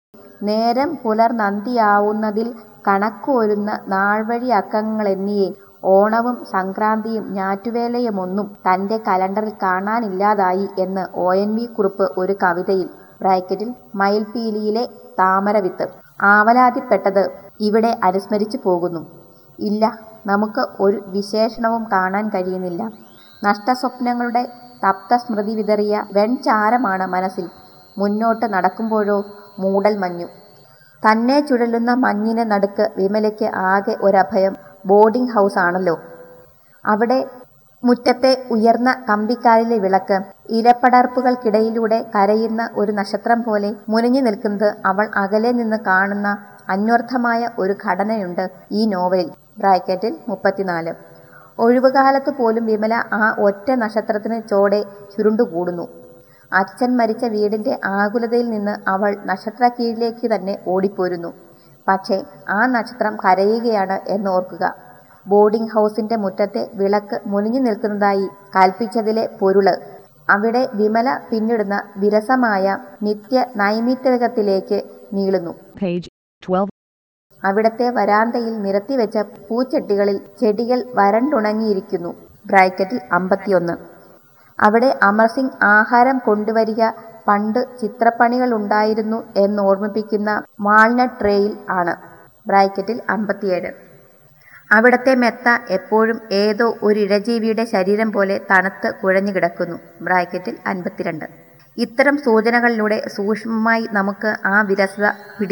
നേരം പുലർനന്തിയാവുന്നതിൽ കണക്കോരുന്ന നാൾവഴി അക്കങ്ങളെന്നിയേ ഓണവും സംക്രാന്തിയും ഞാറ്റുവേലയുമൊന്നും തൻ്റെ കലണ്ടറിൽ കാണാനില്ലാതായി എന്ന് ONV കുറുപ്പ് ഒരു കവിതയിൽ ബ്രാക്കറ്റിൽ മയിൽപീലിയിലെ താമരവിത്ത് ആവലാതിപ്പെട്ടത് ഇവിടെ അനുസ്മരിച്ചു പോകുന്നു. ഇല്ല, നമുക്ക് ഒരു വിശേഷണവും കാണാൻ കഴിയുന്നില്ല. നഷ്ടസ്വപ്നങ്ങളുടെ തപ്തസ്മൃതി വിതറിയ വെൺചാരമാണ് മനസ്സിൽ. മുന്നോട്ട് നടക്കുമ്പോഴോ മൂടൽ മഞ്ഞു. തന്നെ ചുഴലുന്ന മഞ്ഞിന് നടുക്ക് വിമലയ്ക്ക് ആകെ ഒരഭയം ബോർഡിംഗ് ഹൗസ് ആണല്ലോ. അവിടെ മുറ്റത്തെ ഉയർന്ന കമ്പിക്കാലിലെ വിളക്ക് ഇലപ്പടർപ്പുകൾക്കിടയിലൂടെ കരയുന്ന ഒരു നക്ഷത്രം പോലെ മുനിഞ്ഞു നിൽക്കുന്നത് അവൾ അകലെ നിന്ന് കാണുന്ന അന്വർത്ഥമായ ഒരു ഘടനയുണ്ട് ഈ നോവലിൽ. ബ്രാക്കറ്റിൽ 34. ഒഴിവുകാലത്ത് പോലും വിമല ആ ഒറ്റ നക്ഷത്രത്തിന് ചോടെ ചുരുണ്ടുകൂടുന്നു. അച്ഛൻ മരിച്ച വീടിന്റെ ആകുലതയിൽ നിന്ന് അവൾ നക്ഷത്രക്കീഴിലേക്ക് തന്നെ ഓടിപ്പോരുന്നു. പക്ഷേ ആ നക്ഷത്രം കരയുകയാണ് എന്നോർക്കുക. ബോർഡിംഗ് ഹൗസിന്റെ മുറ്റത്തെ വിളക്ക് മുനിഞ്ഞു നിൽക്കുന്നതായി കൽപ്പിച്ചതിലെ പൊരുള് അവിടെ വിമല പിന്നിടുന്ന വിരസമായ നിത്യ നൈമിത്തികത്തിലേക്ക് നീളുന്നു. Page 12. അവിടത്തെ വരാന്തയിൽ നിരത്തിവെച്ച പൂച്ചട്ടികളിൽ ചെടികൾ വരണ്ടുണങ്ങിയിരിക്കുന്നു. ബ്രാക്കറ്റിൽ 51. അവിടെ അമർസിംഗ് ആഹാരം കൊണ്ടുവരിക പണ്ട് ചിത്രപ്പണികളുണ്ടായിരുന്നു എന്നോർമ്മിപ്പിക്കുന്ന വാൾനട്ട് ട്രേയിൽ ആണ്. ബ്രാക്കറ്റിൽ 57. അവിടത്തെ മെത്ത എപ്പോഴും ഏതോ ഒരു ഇഴജീവിയുടെ ശരീരം പോലെ തണുത്ത് കുഴഞ്ഞു കിടക്കുന്നു. ബ്രാക്കറ്റിൽ 52. ഇത്തരം സൂചനകളിലൂടെ സൂക്ഷ്മമായി നമുക്ക് ആ വിരസത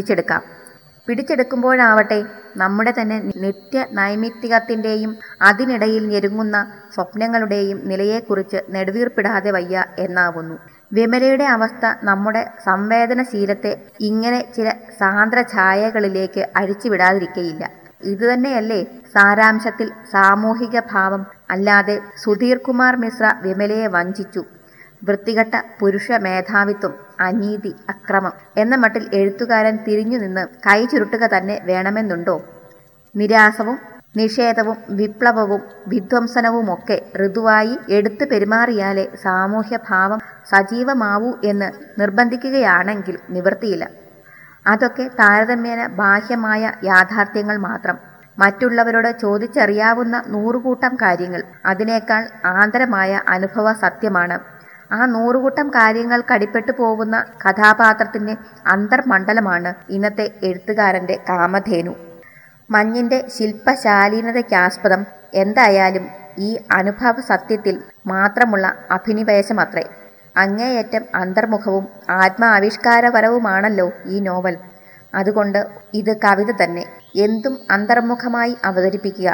പിടിച്ചെടുക്കുമ്പോഴാവട്ടെ നമ്മുടെ തന്നെ നിത്യ നൈമിത്തികത്തിൻ്റെയും അതിനിടയിൽ ഞെരുങ്ങുന്ന സ്വപ്നങ്ങളുടെയും നിലയെക്കുറിച്ച് നെടുവീർപ്പിടാതെ വയ്യ എന്നാവുന്നു. വിമലയുടെ അവസ്ഥ നമ്മുടെ സംവേദനശീലത്തെ ഇങ്ങനെ ചില സാന്ദ്ര ഛായകളിലേക്ക് അഴിച്ചുവിടാതിരിക്കയില്ല. ഇതുതന്നെയല്ലേ സാരാംശത്തിൽ സാമൂഹിക ഭാവം. അല്ലാതെ സുധീർ കുമാർ മിശ്ര വിമലയെ വഞ്ചിച്ചു, വൃത്തികെട്ട പുരുഷ മേധാവിത്വം, അനീതി, അക്രമം എന്ന മട്ടിൽ എഴുത്തുകാരൻ തിരിഞ്ഞു നിന്ന് കൈ ചുരുട്ടുക തന്നെ വേണമെന്നുണ്ടോ? നിരാസവും നിഷേധവും വിപ്ലവവും വിധ്വംസനവുമൊക്കെ ഋതുവായി എടുത്തു പെരുമാറിയാലേ സാമൂഹ്യഭാവം സജീവമാവൂ എന്ന് നിർബന്ധിക്കുകയാണെങ്കിൽ നിവൃത്തിയില്ല. അതൊക്കെ താരതമ്യേന ബാഹ്യമായ യാഥാർത്ഥ്യങ്ങൾ മാത്രം. മറ്റുള്ളവരോട് ചോദിച്ചറിയാവുന്ന നൂറുകൂട്ടം കാര്യങ്ങൾ അതിനേക്കാൾ ആന്തരമായ അനുഭവ സത്യമാണ്. ആ നൂറുകൂട്ടം കാര്യങ്ങൾക്കടിപ്പെട്ടു പോകുന്ന കഥാപാത്രത്തിന്റെ അന്തർമണ്ഡലമാണ് ഇന്നത്തെ എഴുത്തുകാരന്റെ കാമധേനു. മഞ്ഞിന്റെ ശില്പശാലീനതയ്ക്കാസ്പദം എന്തായാലും ഈ അനുഭവ സത്യത്തിൽ മാത്രമുള്ള അഭിനിവേശമത്രേ. അങ്ങേയറ്റം അന്തർമുഖവും ആത്മാവിഷ്കാരപരവുമാണല്ലോ ഈ നോവൽ. അതുകൊണ്ട് ഇത് കവിത തന്നെ. എന്തും അന്തർമുഖമായി അവതരിപ്പിക്കുക,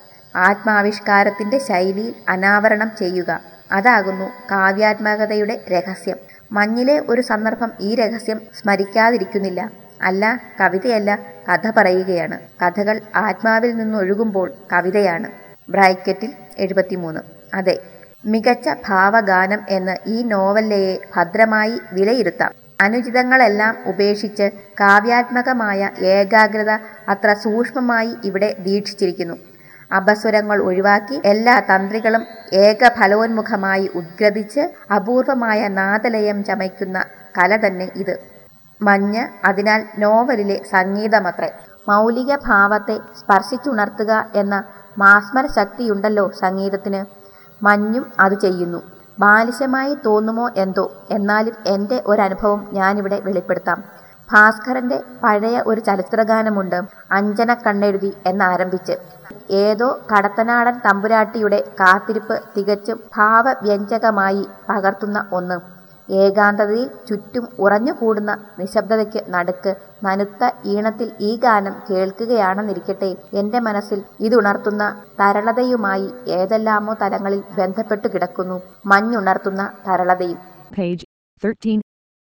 ആത്മാവിഷ്കാരത്തിന്റെ ശൈലിയിൽ അനാവരണം ചെയ്യുക, അതാകുന്നു കാവ്യാത്മകതയുടെ രഹസ്യം. മഞ്ഞിലെ ഒരു സന്ദർഭം ഈ രഹസ്യം സ്മരിക്കാതിരിക്കുന്നില്ല. അല്ല, കവിതയല്ല, കഥ പറയുകയാണ്. കഥകൾ ആത്മാവിൽ നിന്നൊഴുകുമ്പോൾ കവിതയാണ്. ബ്രാക്കറ്റിൽ 73. അതെ, മികച്ച ഭാവഗാനം എന്ന് ഈ നോവലയെ ഭദ്രമായി വിലയിരുത്താം. അനുചിതങ്ങളെല്ലാം ഉപേക്ഷിച്ച് കാവ്യാത്മകമായ ഏകാഗ്രത അത്ര സൂക്ഷ്മമായി ഇവിടെ ദീക്ഷിച്ചിരിക്കുന്നു. അപസ്വരങ്ങൾ ഒഴിവാക്കി എല്ലാ തന്ത്രികളും ഏകഫലോന്മുഖമായി ഉദ്ഗ്രഥിച്ച് അപൂർവമായ നാദലയം ചമയ്ക്കുന്ന കല തന്നെ ഇത്. മഞ്ഞ് അതിനാൽ നോവലിലെ സംഗീതമത്രേ. മൗലിക ഭാവത്തെ സ്പർശിച്ചുണർത്തുക എന്ന മാസ്മര ശക്തിയുണ്ടല്ലോ സംഗീതത്തിന്. മഞ്ഞും അത് ചെയ്യുന്നു. ബാലിശമായി തോന്നുമോ എന്തോ, എന്നാലും എൻ്റെ ഒരനുഭവം ഞാനിവിടെ വെളിപ്പെടുത്താം. ഭാസ്കരന്റെ പഴയ ഒരു ചലച്ചിത്രഗാനമുണ്ട്, അഞ്ജന കണ്ണെഴുതി എന്നാരംഭിച്ച്. ഏതോ കടത്തനാടൻ തമ്പുരാട്ടിയുടെ കാത്തിരിപ്പ് തികച്ചും ഭാവവ്യഞ്ജകമായി പകർത്തുന്ന ഒന്ന്. ഏകാന്തതയിൽ ചുറ്റും ഉറഞ്ഞുകൂടുന്ന നിശബ്ദതയ്ക്ക് നടുക്ക് നനുത്ത ഈണത്തിൽ ഈ ഗാനം കേൾക്കുകയാണെന്നിരിക്കട്ടെ, എൻ്റെ മനസ്സിൽ ഇതുണർത്തുന്ന തരളതയുമായി ഏതെല്ലാമോ തലങ്ങളിൽ ബന്ധപ്പെട്ടു കിടക്കുന്നു. മഞ്ഞുണർത്തുന്ന തരളതയും. Page 13.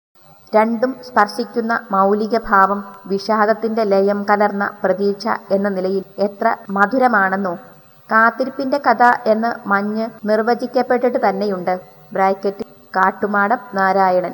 രണ്ടും സ്പർശിക്കുന്ന മൗലിക ഭാവം വിഷാദത്തിന്റെ ലയം കലർന്ന പ്രതീക്ഷ എന്ന നിലയിൽ എത്ര മധുരമാണെന്നോ. കാത്തിരിപ്പിന്റെ കഥ എന്ന് മഞ്ഞ് നിർവചിക്കപ്പെട്ടിട്ട് തന്നെയുണ്ട്. ബ്രാക്കറ്റ് കാട്ടുമാടം നാരായണൻ.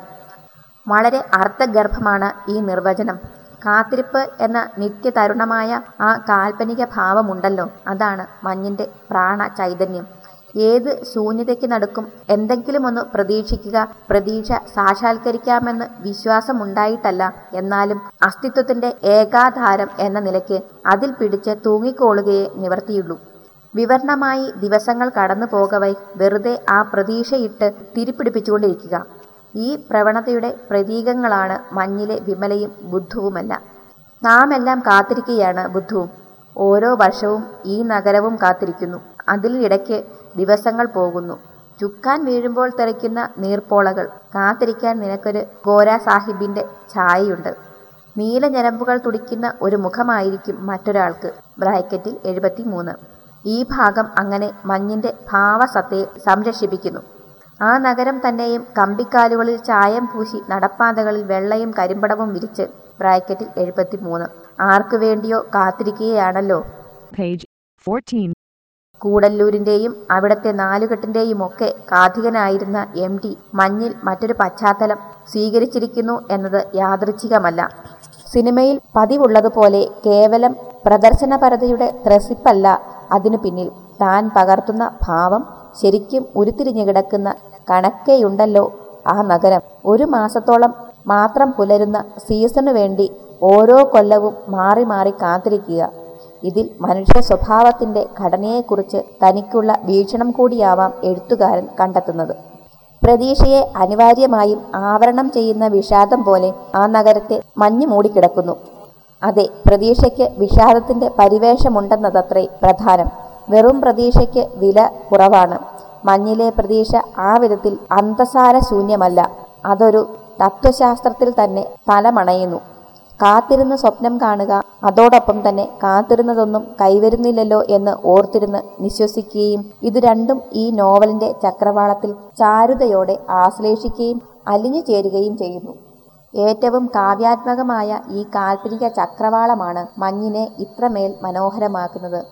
വളരെ അർത്ഥഗർഭമാണ് ഈ നിർവചനം. കാത്തിരിപ്പ് എന്ന നിത്യതരുണമായ ആ കാൽപ്പനിക ഭാവമുണ്ടല്ലോ, അതാണ് മഞ്ഞിന്റെ പ്രാണ ചൈതന്യം. ഏത് ശൂന്യതയ്ക്ക് നടുക്കും എന്തെങ്കിലുമൊന്ന് പ്രതീക്ഷിക്കുക, പ്രതീക്ഷ സാക്ഷാത്കരിക്കാമെന്ന് വിശ്വാസമുണ്ടായിട്ടല്ല, എന്നാലും അസ്തിത്വത്തിന്റെ ഏകാധാരം എന്ന നിലയ്ക്ക് അതിൽ പിടിച്ച് തൂങ്ങിക്കോളുകയേ നിവർത്തിയുള്ളൂ. വിവരണമായി ദിവസങ്ങൾ കടന്നു പോകവേ വെറുതെ ആ പ്രതീക്ഷയിട്ട് തിരിപ്പിടിപ്പിച്ചുകൊണ്ടിരിക്കുക. ഈ പ്രവണതയുടെ പ്രതീകങ്ങളാണ് മഞ്ഞിലെ വിമലയും ബുദ്ധുവുമല്ല. നാം എല്ലാം കാത്തിരിക്കുകയാണ് ബുദ്ധുവും. ഓരോ വർഷവും ഈ നഗരവും കാത്തിരിക്കുന്നു. അതിലിടയ്ക്ക് ദിവസങ്ങൾ പോകുന്നു. ചുക്കാൻ വീഴുമ്പോൾ തെറിക്കുന്ന നീർപ്പോളകൾ. കാത്തിരിക്കാൻ നിനക്കൊരു ഗോരാ സാഹിബിന്റെ ഛായയുണ്ട്. നീല ഞരമ്പുകൾ തുടിക്കുന്ന ഒരു മുഖമായിരിക്കും മറ്റൊരാൾക്ക്. ബ്രാക്കറ്റിൽ 73. ഈ ഭാഗം അങ്ങനെ മഞ്ഞിന്റെ ഭാവസത്തയെ സംരക്ഷിപ്പിക്കുന്നു. ആ നഗരം തന്നെയും കമ്പിക്കാലുകളിൽ ചായം പൂശി നടപ്പാതകളിൽ വെള്ളയും കരിമ്പടവും വിരിച്ച്. ബ്രാക്കറ്റിൽ 73. ആർക്കു വേണ്ടിയോ കാത്തിരിക്കുകയാണല്ലോ. Page 14. കൂടല്ലൂരിന്റെയും അവിടത്തെ നാലുകെട്ടിന്റെയുമൊക്കെ കാഥികനായിരുന്ന MD മഞ്ഞിൽ മറ്റൊരു പശ്ചാത്തലം സ്വീകരിച്ചിരിക്കുന്നു എന്നത് യാദൃച്ഛികമല്ല. സിനിമയിൽ പതിവുള്ളതുപോലെ കേവലം പ്രദർശനപരതയുടെ ത്രസിപ്പല്ല അതിനു പിന്നിൽ. താൻ പകർത്തുന്ന ഭാവം ശരിക്കും ഉരുത്തിരിഞ്ഞു കിടക്കുന്ന കണക്കേയുണ്ടല്ലോ ആ നഗരം. ഒരു മാസത്തോളം മാത്രം പുലരുന്ന സീസണു വേണ്ടി ഓരോ കൊല്ലവും മാറി മാറി കാത്തിരിക്കുക. ഇതിൽ മനുഷ്യ സ്വഭാവത്തിന്റെ ഘടനയെക്കുറിച്ച് തനിക്കുള്ള വീക്ഷണം കൂടിയാവാം എഴുത്തുകാരൻ കണ്ടെത്തുന്നത്. പ്രതീക്ഷയെ അനിവാര്യമായും ആവരണം ചെയ്യുന്ന വിഷാദം പോലെ ആ നഗരത്തെ മഞ്ഞ് മൂടിക്കിടക്കുന്നു. അതെ, പ്രതീക്ഷയ്ക്ക് വിഷാദത്തിന്റെ പരിവേഷമുണ്ടെന്നതത്രേ പ്രധാനം. വെറും പ്രതീക്ഷയ്ക്ക് വില കുറവാണ്. മഞ്ഞിലെ പ്രതീക്ഷ ആ വിധത്തിൽ അന്തസാരശൂന്യമല്ല. അതൊരു തത്വശാസ്ത്രത്തിൽ തന്നെ തലമണയുന്നു. കാത്തിരുന്ന് സ്വപ്നം കാണുക, അതോടൊപ്പം തന്നെ കാത്തിരുന്നതൊന്നും കൈവരുന്നില്ലല്ലോ എന്ന് ഓർത്തിരുന്ന് നിശ്വസിക്കുകയും, ഇത് രണ്ടും ഈ നോവലിന്റെ ചക്രവാളത്തിൽ ചാരുതയോടെ ആശ്ലേഷിക്കുകയും അലിഞ്ഞു ചേരുകയും ചെയ്യുന്നു. ഏറ്റവും കാവ്യാത്മകമായ ഈ കാൽപ്പനിക ചക്രവാളമാണ് മഞ്ഞിനെ ഇത്രമേൽ മനോഹരമാക്കുന്നത്.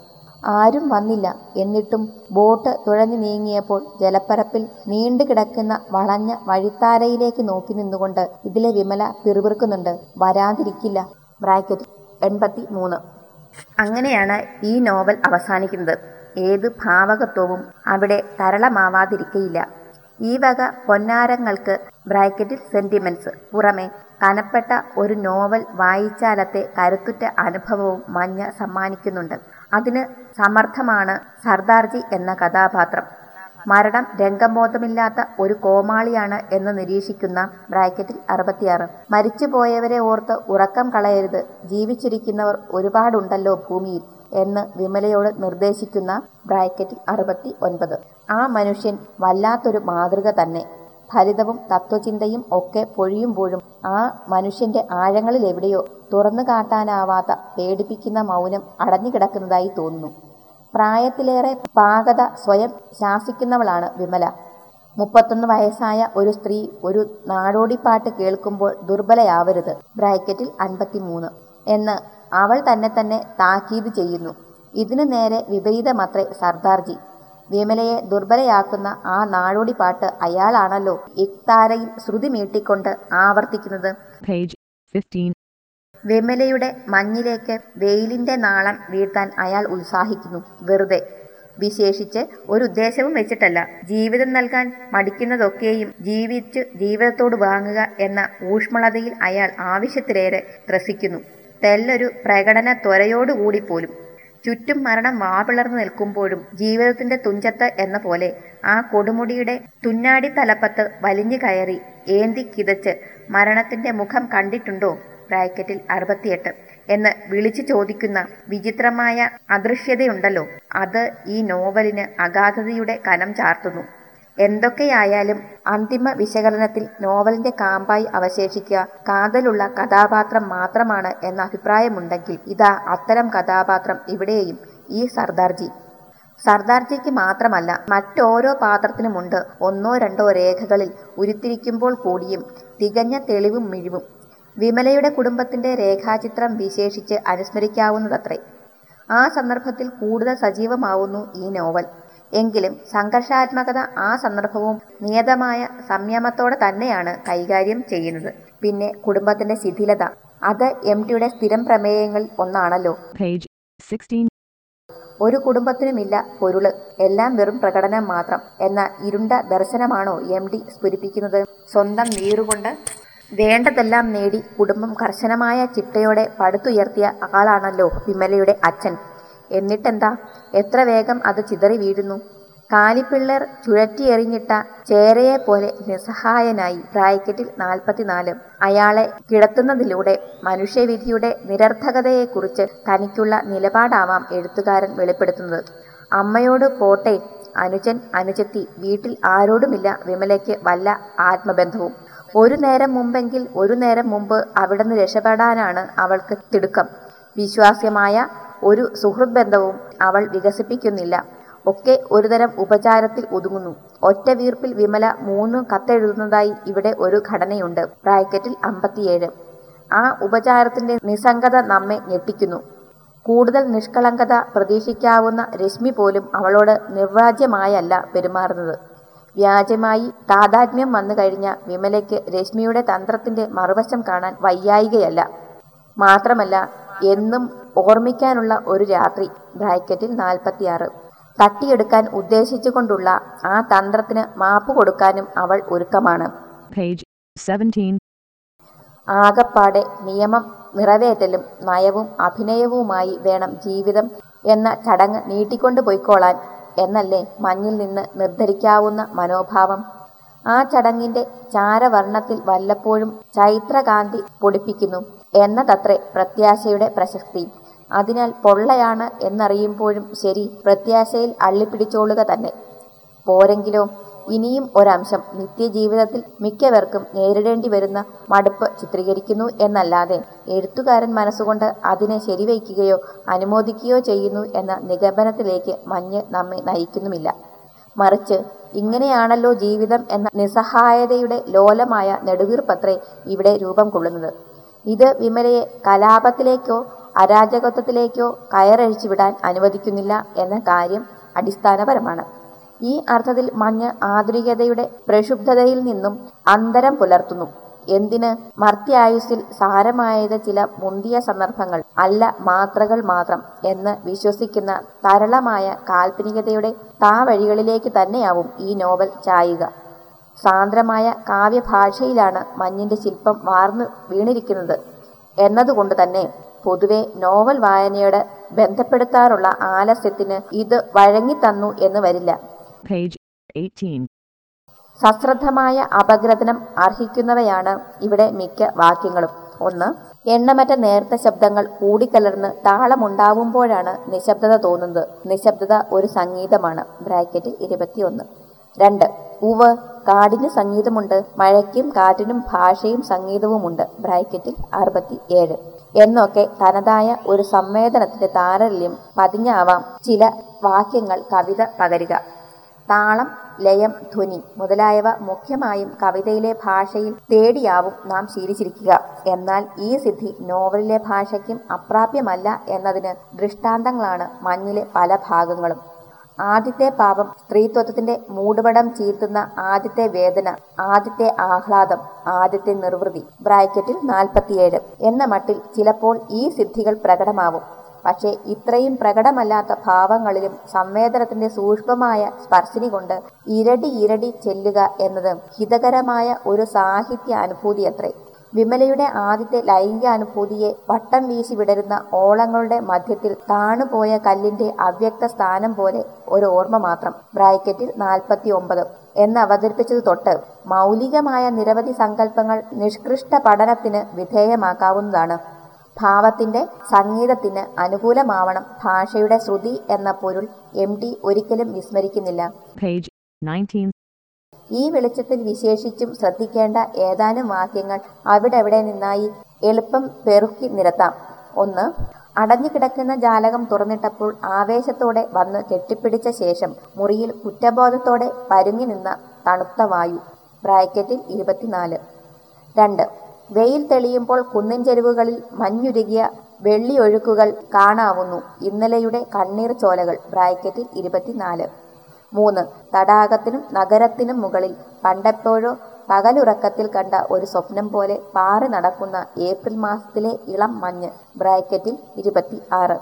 ആരും വന്നില്ല. എന്നിട്ടും ബോട്ട് തുഴഞ്ഞു നീങ്ങിയപ്പോൾ ജലപ്പരപ്പിൽ നീണ്ടുകിടക്കുന്ന വളഞ്ഞ വഴിത്താരയിലേക്ക് നോക്കി നിന്നുകൊണ്ട് ഇതിലെ വിമല പിറുപിറുക്കുന്നുണ്ട്. വരാതിരിക്കില്ല. ബ്രാക്കറ്റ് 83. അങ്ങനെയാണ് ഈ നോവൽ അവസാനിക്കുന്നത്. ഏതു ഭാവകത്വവും അവിടെ തരളമാവാതിരിക്കയില്ല. ഈ വക പൊന്നാരങ്ങൾക്ക് ബ്രാക്കറ്റിൽ സെന്റിമെന്റ്സ് പുറമെ കനപ്പെട്ട ഒരു നോവൽ വായിച്ചാലത്തെ കരുത്തുറ്റ അനുഭവവും മഞ്ഞ സമ്മാനിക്കുന്നുണ്ട്. അതിന് സമർത്ഥമാണ് സർദാർജി എന്ന കഥാപാത്രം. മരണം രംഗബോധമില്ലാത്ത ഒരു കോമാളിയാണ് എന്ന് നിരീക്ഷിക്കുന്ന ബ്രാക്കറ്റിൽ 66. മരിച്ചുപോയവരെ ഓർത്ത് ഉറക്കം കളയരുത്, ജീവിച്ചിരിക്കുന്നവർ ഒരുപാടുണ്ടല്ലോ ഭൂമിയിൽ എന്ന് വിമലയോട് നിർദ്ദേശിക്കുന്ന ബ്രാക്കറ്റിൽ 69. ആ മനുഷ്യൻ വല്ലാത്തൊരു മാതൃക തന്നെ. ഫലിതവും തത്വചിന്തയും ഒക്കെ പൊഴിയുമ്പോഴും ആ മനുഷ്യന്റെ ആഴങ്ങളിൽ എവിടെയോ തുറന്നു കാട്ടാനാവാത്ത പേടിപ്പിക്കുന്ന മൗനം അടഞ്ഞുകിടക്കുന്നതായി തോന്നുന്നു. പ്രായത്തിലേറെ പാകത സ്വയം ശാസിക്കുന്നവളാണ് വിമല. 31 വയസ്സായ ഒരു സ്ത്രീ ഒരു നാടോടിപ്പാട്ട് കേൾക്കുമ്പോൾ ദുർബലയാവരുത് ബ്രാക്കറ്റിൽ 53 എന്ന് അവൾ തന്നെ താക്കീത് ചെയ്യുന്നു. ഇതിനു നേരെ വിപരീതമത്രേ സർദാർജി. വിമലയെ ദുർബലയാക്കുന്ന ആ നാടോടിപ്പാട്ട് അയാളാണല്ലോ ഇക്താരയിൽ ശ്രുതി മീട്ടിക്കൊണ്ട് ആവർത്തിക്കുന്നത്. Page 15. വിമലയുടെ മഞ്ഞിലേക്ക് വെയിലിന്റെ നാളം വീഴ്ത്താൻ അയാൾ ഉത്സാഹിക്കുന്നു. വെറുതെ, വിശേഷിച്ച് ഒരു ഉദ്ദേശവും വെച്ചിട്ടല്ല. ജീവിതം നൽകാൻ മടിക്കുന്നതൊക്കെയും ജീവിച്ച് ജീവിതത്തോട് വാങ്ങുക എന്ന ഊഷ്മളതയിൽ അയാൾ ആവശ്യത്തിലേറെ ത്രസിക്കുന്നു. തെല്ലൊരു പ്രകടന ത്വരയോടുകൂടി പോലും. ചുറ്റും മരണം വാപിളർന്നു നിൽക്കുമ്പോഴും ജീവിതത്തിന്റെ തുഞ്ചത്ത് എന്ന പോലെ ആ കൊടുമുടിയുടെ തുന്നാടി തലപ്പത്ത് വലിഞ്ഞു കയറി ഏന്തി കിതച്ച് മരണത്തിന്റെ മുഖം കണ്ടിട്ടുണ്ടോ ബ്രാക്കറ്റിൽ 68 എന്ന് വിളിച്ചു ചോദിക്കുന്ന വിചിത്രമായ അദൃശ്യതയുണ്ടല്ലോ, അത് ഈ നോവലിന് അഗാധതയുടെ കനം ചാർത്തുന്നു. എന്തൊക്കെയായാലും അന്തിമ വിശകലനത്തിൽ നോവലിന്റെ കാമ്പായി അവശേഷിക്കുക കാതലുള്ള കഥാപാത്രം മാത്രമാണ് എന്ന അഭിപ്രായമുണ്ടെങ്കിൽ ഇതാ അത്തരം കഥാപാത്രം ഇവിടെയും ഈ സർദാർജിക്ക് മാത്രമല്ല, മറ്റോരോ പാത്രത്തിനുമുണ്ട് ഒന്നോ രണ്ടോ രേഖകളിൽ ഉരുത്തിരിക്കുമ്പോൾ കൂടിയും തികഞ്ഞ തെളിവും മിഴിവും. വിമലയുടെ കുടുംബത്തിന്റെ രേഖാചിത്രം വിശേഷിച്ച് അനുസ്മരിക്കാവുന്നതത്രേ. ആ സന്ദർഭത്തിൽ കൂടുതൽ സജീവമാവുന്നു ഈ നോവൽ. എങ്കിലും സംഘർഷാത്മകത ആ സന്ദർഭവും നിയതമായ സംയമത്തോടെ തന്നെയാണ് കൈകാര്യം ചെയ്യുന്നത്. പിന്നെ കുടുംബത്തിന്റെ ശിഥിലത, അത് എംടിയുടെ സ്ഥിരം പ്രമേയങ്ങളിൽ ഒന്നാണല്ലോ. Page 16. ഒരു കുടുംബത്തിനുമില്ല പൊരുള്, എല്ലാം വെറും പ്രകടനം മാത്രം എന്ന ഇരുണ്ട ദർശനമാണോ എംടി സ്ഫുരിപ്പിക്കുന്നത്? സ്വന്തം വീറുകൊണ്ട് വേണ്ടതെല്ലാം നേടി കുടുംബം കർശനമായ ചിട്ടയോടെ പടുത്തുയർത്തിയ ആളാണല്ലോ വിമലയുടെ അച്ഛൻ. എന്നിട്ടെന്താ, എത്ര വേഗം അത് ചിതറി വീഴുന്നു. കാലിപ്പിള്ളർ ചുഴറ്റിയെറിഞ്ഞിട്ട ചേരയെപ്പോലെ നിസ്സഹായനായി ബ്രാക്കറ്റിൽ 44. അയാളെ കിടത്തുന്നതിലൂടെ മനുഷ്യവിധിയുടെ നിരർത്ഥകതയെക്കുറിച്ച് തനിക്കുള്ള നിലപാടാവാം എഴുത്തുകാരൻ വെളിപ്പെടുത്തുന്നത്. അമ്മയോട് പോട്ടെ, അനുജൻ അനുജത്തി, വീട്ടിൽ ആരോടുമില്ല വിമലയ്ക്ക് വല്ല ആത്മബന്ധവും. ഒരു നേരം മുമ്പെങ്കിൽ ഒരു നേരം മുമ്പ് അവിടുന്ന് രക്ഷപ്പെടാനാണ് അവൾക്ക് തിടുക്കം. വിശ്വാസ്യമായ ഒരു സുഹൃത് ബന്ധവും അവൾ വികസിപ്പിക്കുന്നില്ല. ഒക്കെ ഒരുതരം ഉപചാരത്തിൽ ഒതുങ്ങുന്നു. ഒറ്റ വീർപ്പിൽ വിമല 3 കത്തെഴുതുന്നതായി ഇവിടെ ഒരു ഘടനയുണ്ട് ബ്രാക്കറ്റിൽ 57. ആ ഉപചാരത്തിന്റെ നിസ്സംഗത നമ്മെ ഞെട്ടിക്കുന്നു. കൂടുതൽ നിഷ്കളങ്കത പ്രതീക്ഷിക്കാവുന്ന രശ്മി പോലും അവളോട് നിർവാജ്യമായല്ല പെരുമാറുന്നത്. വ്യാജമായി താതാത്മ്യം വന്നു കഴിഞ്ഞ വിമലയ്ക്ക് രശ്മിയുടെ തന്ത്രത്തിന്റെ മറുവശം കാണാൻ വയ്യായികയല്ല. മാത്രമല്ല, എന്നും ഓർമ്മിക്കാനുള്ള ഒരു രാത്രി ബ്രാക്കറ്റിൽ 46 തട്ടിയെടുക്കാൻ ഉദ്ദേശിച്ചുകൊണ്ടുള്ള ആ തന്ത്രത്തിന് മാപ്പ് കൊടുക്കാനും അവൾ ഒരുക്കമാണ്. Page 17. ആകപ്പാടെ നിയമം നിറവേറ്റലും നയവും അഭിനയവുമായി വേണം ജീവിതം എന്ന ചടങ്ങ് നീട്ടിക്കൊണ്ടു പോയിക്കോളാൻ എന്നല്ലേ മഞ്ഞിൽ നിന്ന് നിർദ്ധരിക്കാവുന്ന മനോഭാവം. ആ ചടങ്ങിന്റെ ചാരവർണ്ണത്തിൽ വല്ലപ്പോഴും ചൈത്രകാന്തി പൊടിപ്പിക്കുന്നു എന്നതത്രേ പ്രത്യാശയുടെ പ്രശസ്തി. അതിനാൽ പൊള്ളയാണ് എന്നറിയുമ്പോഴും ശരി, പ്രത്യാശയിൽ അള്ളിപ്പിടിച്ചോളുക തന്നെ. പോരെങ്കിലോ ഇനിയും ഒരംശം നിത്യജീവിതത്തിൽ മിക്കവർക്കും നേരിടേണ്ടി വരുന്ന മടുപ്പ് ചിത്രീകരിക്കുന്നു എന്നല്ലാതെ എഴുത്തുകാരൻ മനസ്സുകൊണ്ട് അതിനെ ശരിവയ്ക്കുകയോ അനുമോദിക്കുകയോ ചെയ്യുന്നു എന്ന നിഗമനത്തിലേക്ക് മഞ്ഞ് നമ്മെ നയിക്കുന്നുമില്ല. മറിച്ച് ഇങ്ങനെയാണല്ലോ ജീവിതം എന്ന നിസ്സഹായതയുടെ ലോലമായ നെടുവീർപ്പത്രേ ഇവിടെ രൂപം കൊള്ളുന്നത്. ഇത് വിമലയെ കലാപത്തിലേക്കോ അരാജകത്വത്തിലേക്കോ കയറഴിച്ചുവിടാൻ അനുവദിക്കുന്നില്ല എന്ന കാര്യം അടിസ്ഥാനപരമാണ്. ഈ അർത്ഥത്തിൽ മഞ്ഞ് ആധുനികതയുടെ പ്രക്ഷുബ്ധതയിൽ നിന്നും അന്തരം പുലർത്തുന്നു. എന്തിന്? മർത്യായുസ്സിൽ സാരമായത് ചില മുന്തിയ സന്ദർഭങ്ങൾ അല്ല, മാത്രകൾ മാത്രം എന്ന് വിശ്വസിക്കുന്ന തരളമായ കാൽപ്പനികതയുടെ താവഴികളിലേക്ക് തന്നെയാവും ഈ നോവൽ ചായുക. സാന്ദ്രമായ കാവ്യഭാഷയിലാണ് മഞ്ഞിന്റെ ശില്പം വാർന്നു വീണിരിക്കുന്നത് എന്നതുകൊണ്ട് തന്നെ പൊതുവെ നോവൽ വായനയോട് ബന്ധപ്പെടുത്താറുള്ള ആലസ്യത്തിന് ഇത് വഴങ്ങിത്തന്നു എന്ന് വരില്ല. Page 18. സശ്രദ്ധമായ അപഗ്രഥനം അർഹിക്കുന്നവയാണ് ഇവിടെ മിക്ക വാക്യങ്ങളും. 1. എണ്ണമറ്റ നേർത്ത ശബ്ദങ്ങൾ കൂടിക്കലർന്ന് താളമുണ്ടാവുമ്പോഴാണ് നിശബ്ദത തോന്നുന്നത്. നിശബ്ദത ഒരു സംഗീതമാണ്. ബ്രാക്കറ്റിൽ 21. 2. ഉവ്, കാടിന് സംഗീതമുണ്ട്, മഴയ്ക്കും കാറ്റിനും ഭാഷയും സംഗീതവുമുണ്ട്. ബ്രാക്കറ്റിൽ 67. എന്നൊക്കെ തനതായ ഒരു സംവേദനത്തിന്റെ താരതമ്യം പതിഞ്ഞാവാം ചില വാക്യങ്ങൾ കവിത പകരുക. താളം, ലയം, ധ്വനി മുതലായവ മുഖ്യമായും കവിതയിലെ ഭാഷയിൽ തേടിയാവും നാം ശീലിച്ചിരിക്കുക. എന്നാൽ ഈ സിദ്ധി നോവലിലെ ഭാഷയ്ക്കും അപ്രാപ്യമല്ല എന്നതിന് ദൃഷ്ടാന്തങ്ങളാണ് മഞ്ഞിലെ പല ഭാഗങ്ങളും. ആദ്യത്തെ പാപം, സ്ത്രീത്വത്തിന്റെ മൂടുപടം ചീർത്തുന്ന ആദ്യത്തെ വേദന, ആദ്യത്തെ ആഹ്ലാദം, ആദ്യത്തെ നിർവൃതി. ബ്രാക്കറ്റിൽ 47 എന്ന മട്ടിൽ ചിലപ്പോൾ ഈ സിദ്ധികൾ പ്രകടമാവും. പക്ഷേ ഇത്രയും പ്രകടമല്ലാത്ത ഭാവങ്ങളിലും സംവേദനത്തിന്റെ സൂക്ഷ്മമായ സ്പർശിനി കൊണ്ട് ഇരടി ചെല്ലുക എന്നത് ഹിതകരമായ ഒരു സാഹിത്യ അനുഭൂതിയത്രേ. വിമലയുടെ ആദ്യത്തെ ലൈംഗിക അനുഭൂതിയെ വട്ടം വീശി വിടരുന്ന ഓളങ്ങളുടെ മധ്യത്തിൽ താണുപോയ കല്ലിന്റെ അവ്യക്ത സ്ഥാനം പോലെ ഒരു ഓർമ്മ മാത്രം. ബ്രാക്കറ്റിൽ 49 എന്ന് അവതരിപ്പിച്ചത് തൊട്ട് മൗലികമായ നിരവധി സങ്കല്പങ്ങൾ നിഷ്കൃഷ്ട പഠനത്തിന് വിധേയമാക്കാവുന്നതാണ്. ഭാവത്തിന്റെ സംഗീതത്തിന് അനുകൂലമാവണം ഭാഷയുടെ ശ്രുതി എന്ന പൊരുൾ MT ഒരിക്കലും വിസ്മരിക്കുന്നില്ല. Page 19. ഈ വെളിച്ചത്തിൽ വിശേഷിച്ചും ശ്രദ്ധിക്കേണ്ട ഏതാനും വാക്യങ്ങൾ അവിടെവിടെ നിന്നായി എളുപ്പം പെറുക്കി നിരത്താം. 1. അടഞ്ഞുകിടക്കുന്ന ജാലകം തുറന്നിട്ടപ്പോൾ ആവേശത്തോടെ വന്ന് കെട്ടിപ്പിടിച്ച ശേഷം മുറിയിൽ കുറ്റബോധത്തോടെ പരുങ്ങി നിന്ന തണുത്ത വായു. ബ്രാക്കറ്റിൽ 24. 2. വെയിൽ തെളിയുമ്പോൾ കുന്നിൻ ചെരുവുകളിൽ മഞ്ഞുരുകിയ വെള്ളിയൊഴുക്കുകൾ കാണാവുന്നു. ഇന്നലെയുടെ കണ്ണീർ ചോലകൾ. ബ്രാക്കറ്റിൽ 24. 3. തടാകത്തിനും നഗരത്തിനും മുകളിൽ പണ്ടെപ്പോഴോ പകലുറക്കത്തിൽ കണ്ട ഒരു സ്വപ്നം പോലെ പാറി നടക്കുന്ന ഏപ്രിൽ മാസത്തിലെ ഇളം മഞ്ഞ്. ബ്രാക്കറ്റിൽ 26.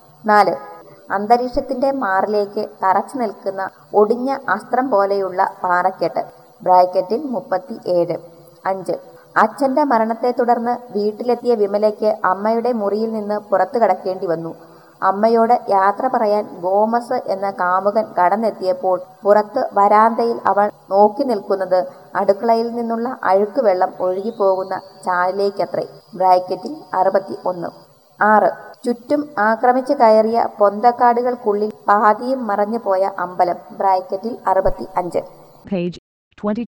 4. അന്തരീക്ഷത്തിന്റെ മാറിലേക്ക് തറച്ചു നിൽക്കുന്ന ഒടിഞ്ഞ അസ്ത്രം പോലെയുള്ള പാറക്കെട്ട്. ബ്രാക്കറ്റിൽ 37. 5. അച്ഛന്റെ മരണത്തെ തുടർന്ന് വീട്ടിലെത്തിയ വിമലയ്ക്ക് അമ്മയുടെ മുറിയിൽ നിന്ന് പുറത്തു കടക്കേണ്ടി വന്നു. അമ്മയോട് യാത്ര പറയാൻ ഗോമസ് എന്ന കാമുകൻ കടന്നെത്തിയപ്പോൾ പുറത്ത് വരാന്തയിൽ അവൾ നോക്കി നിൽക്കുന്നത് അടുക്കളയിൽ നിന്നുള്ള അഴുക്കുവെള്ളം ഒഴുകിപ്പോകുന്ന ചാലിലേക്കത്രേ. ബ്രാക്കറ്റിൽ 61. 6. ചുറ്റും ആക്രമിച്ചു കയറിയ പൊന്തക്കാടുകൾക്കുള്ളിൽ പാതിയും മറഞ്ഞു പോയ അമ്പലം. ബ്രാക്കറ്റിൽ 65. Page 20.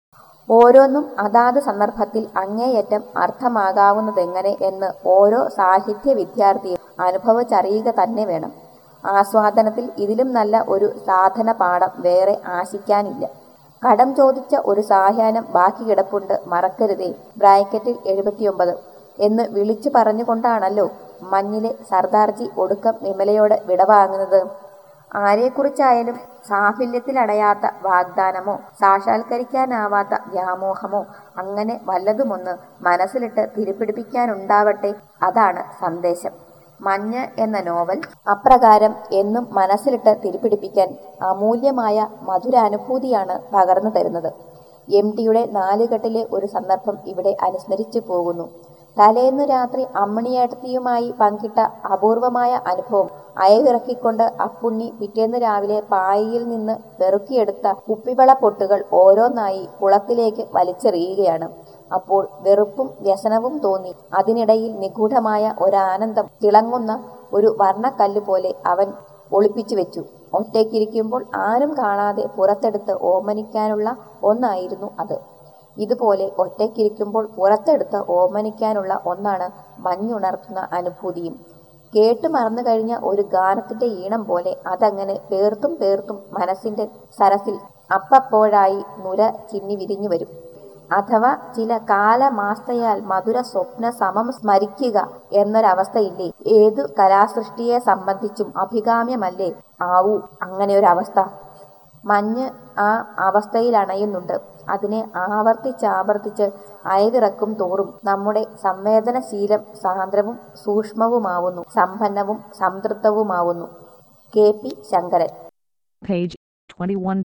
ഓരോന്നും അതാത് സന്ദർഭത്തിൽ അങ്ങേയറ്റം അർത്ഥമാകാവുന്നതെങ്ങനെ എന്ന് ഓരോ സാഹിത്യ വിദ്യാർത്ഥിയും അനുഭവിച്ചറിയുക തന്നെ വേണം. ആസ്വാദനത്തിൽ ഇതിലും നല്ല ഒരു സാധന പാഠം വേറെ ആശിക്കാനില്ല. കടം ചോദിച്ച ഒരു സായാഹ്നം ബാക്കി കിടപ്പുണ്ട്, മറക്കരുതേ. ബ്രാക്കറ്റിൽ 79 എന്ന് വിളിച്ചു പറഞ്ഞുകൊണ്ടാണല്ലോ മഞ്ഞിലെ സർദാർജി ഒടുക്കം വിമലയോട് വിടവാങ്ങുന്നത്. ആരെക്കുറിച്ചായാലും സാഫല്യത്തിലടയാത്ത വാഗ്ദാനമോ സാക്ഷാത്കരിക്കാനാവാത്ത വ്യാമോഹമോ അങ്ങനെ വല്ലതുമൊന്ന് മനസ്സിലിട്ട് തിരിപ്പിടിപ്പിക്കാനുണ്ടാവട്ടെ. അതാണ് സന്ദേശം. മഞ്ഞ് എന്ന നോവൽ അപ്രകാരം എന്നും മനസ്സിലിട്ട് തിരിപ്പിടിപ്പിക്കാൻ അമൂല്യമായ മധുരാനുഭൂതിയാണ് പകർന്നു തരുന്നത്. MTയുടെ നാലുകെട്ടിലെ ഒരു സന്ദർഭം ഇവിടെ അനുസ്മരിച്ചു പോകുന്നു. തലേന്നു രാത്രി അമ്മിണിയേട്ടത്തിയുമായി പങ്കിട്ട അപൂർവമായ അനുഭവം അയവിറക്കിക്കൊണ്ട് അപ്പുണ്ണി പിറ്റേന്ന് രാവിലെ പായയിൽ നിന്ന് പെറുക്കിയെടുത്ത കുപ്പിവള പൊട്ടുകൾ ഓരോന്നായി കുളത്തിലേക്ക് വലിച്ചെറിയുകയാണ്. അപ്പോൾ വെറുപ്പും വ്യസനവും തോന്നി. അതിനിടയിൽ നിഗൂഢമായ ഒരാനന്ദം തിളങ്ങുന്ന ഒരു വർണ്ണക്കല്ല് പോലെ അവൻ ഒളിപ്പിച്ചു വെച്ചു. ഒറ്റയ്ക്കിരിക്കുമ്പോൾ ആരും കാണാതെ പുറത്തെടുത്ത് ഓമനിക്കാനുള്ള ഒന്നായിരുന്നു അത്. ഇതുപോലെ ഒറ്റയ്ക്കിരിക്കുമ്പോൾ പുറത്തെടുത്ത് ഓമനിക്കാനുള്ള ഒന്നാണ് മഞ്ഞുണർത്തുന്ന അനുഭൂതിയും. കേട്ടു മറന്നു കഴിഞ്ഞ ഒരു ഗാനത്തിന്റെ ഈണം പോലെ അതങ്ങനെ പേർത്തും മനസ്സിന്റെ സരസിൽ അപ്പപ്പോഴായി നുര ചിന്നി വിരിഞ്ഞു വരും. അഥവാ ചില കാലമാസ്തയാൽ മധുര സ്വപ്ന സമം സ്മരിക്കുക എന്നൊരവസ്ഥയില്ലേ? ഏതു കലാസൃഷ്ടിയെ സംബന്ധിച്ചും അഭികാമ്യമല്ലേ ആവൂ അങ്ങനെ ഒരു അവസ്ഥ. മഞ്ഞ് ആ അവസ്ഥയിലണയുന്നുണ്ട്. അതിനെ ആവർത്തിച്ചാവർത്തിച്ച് അയവിറക്കും തോറും നമ്മുടെ സംവേദനശീലം സാന്ദ്രവും സൂക്ഷ്മവുമാവുന്നു, സമ്പന്നവും സംതൃപ്തവുമാവുന്നു. K P Sankaran. Page 21.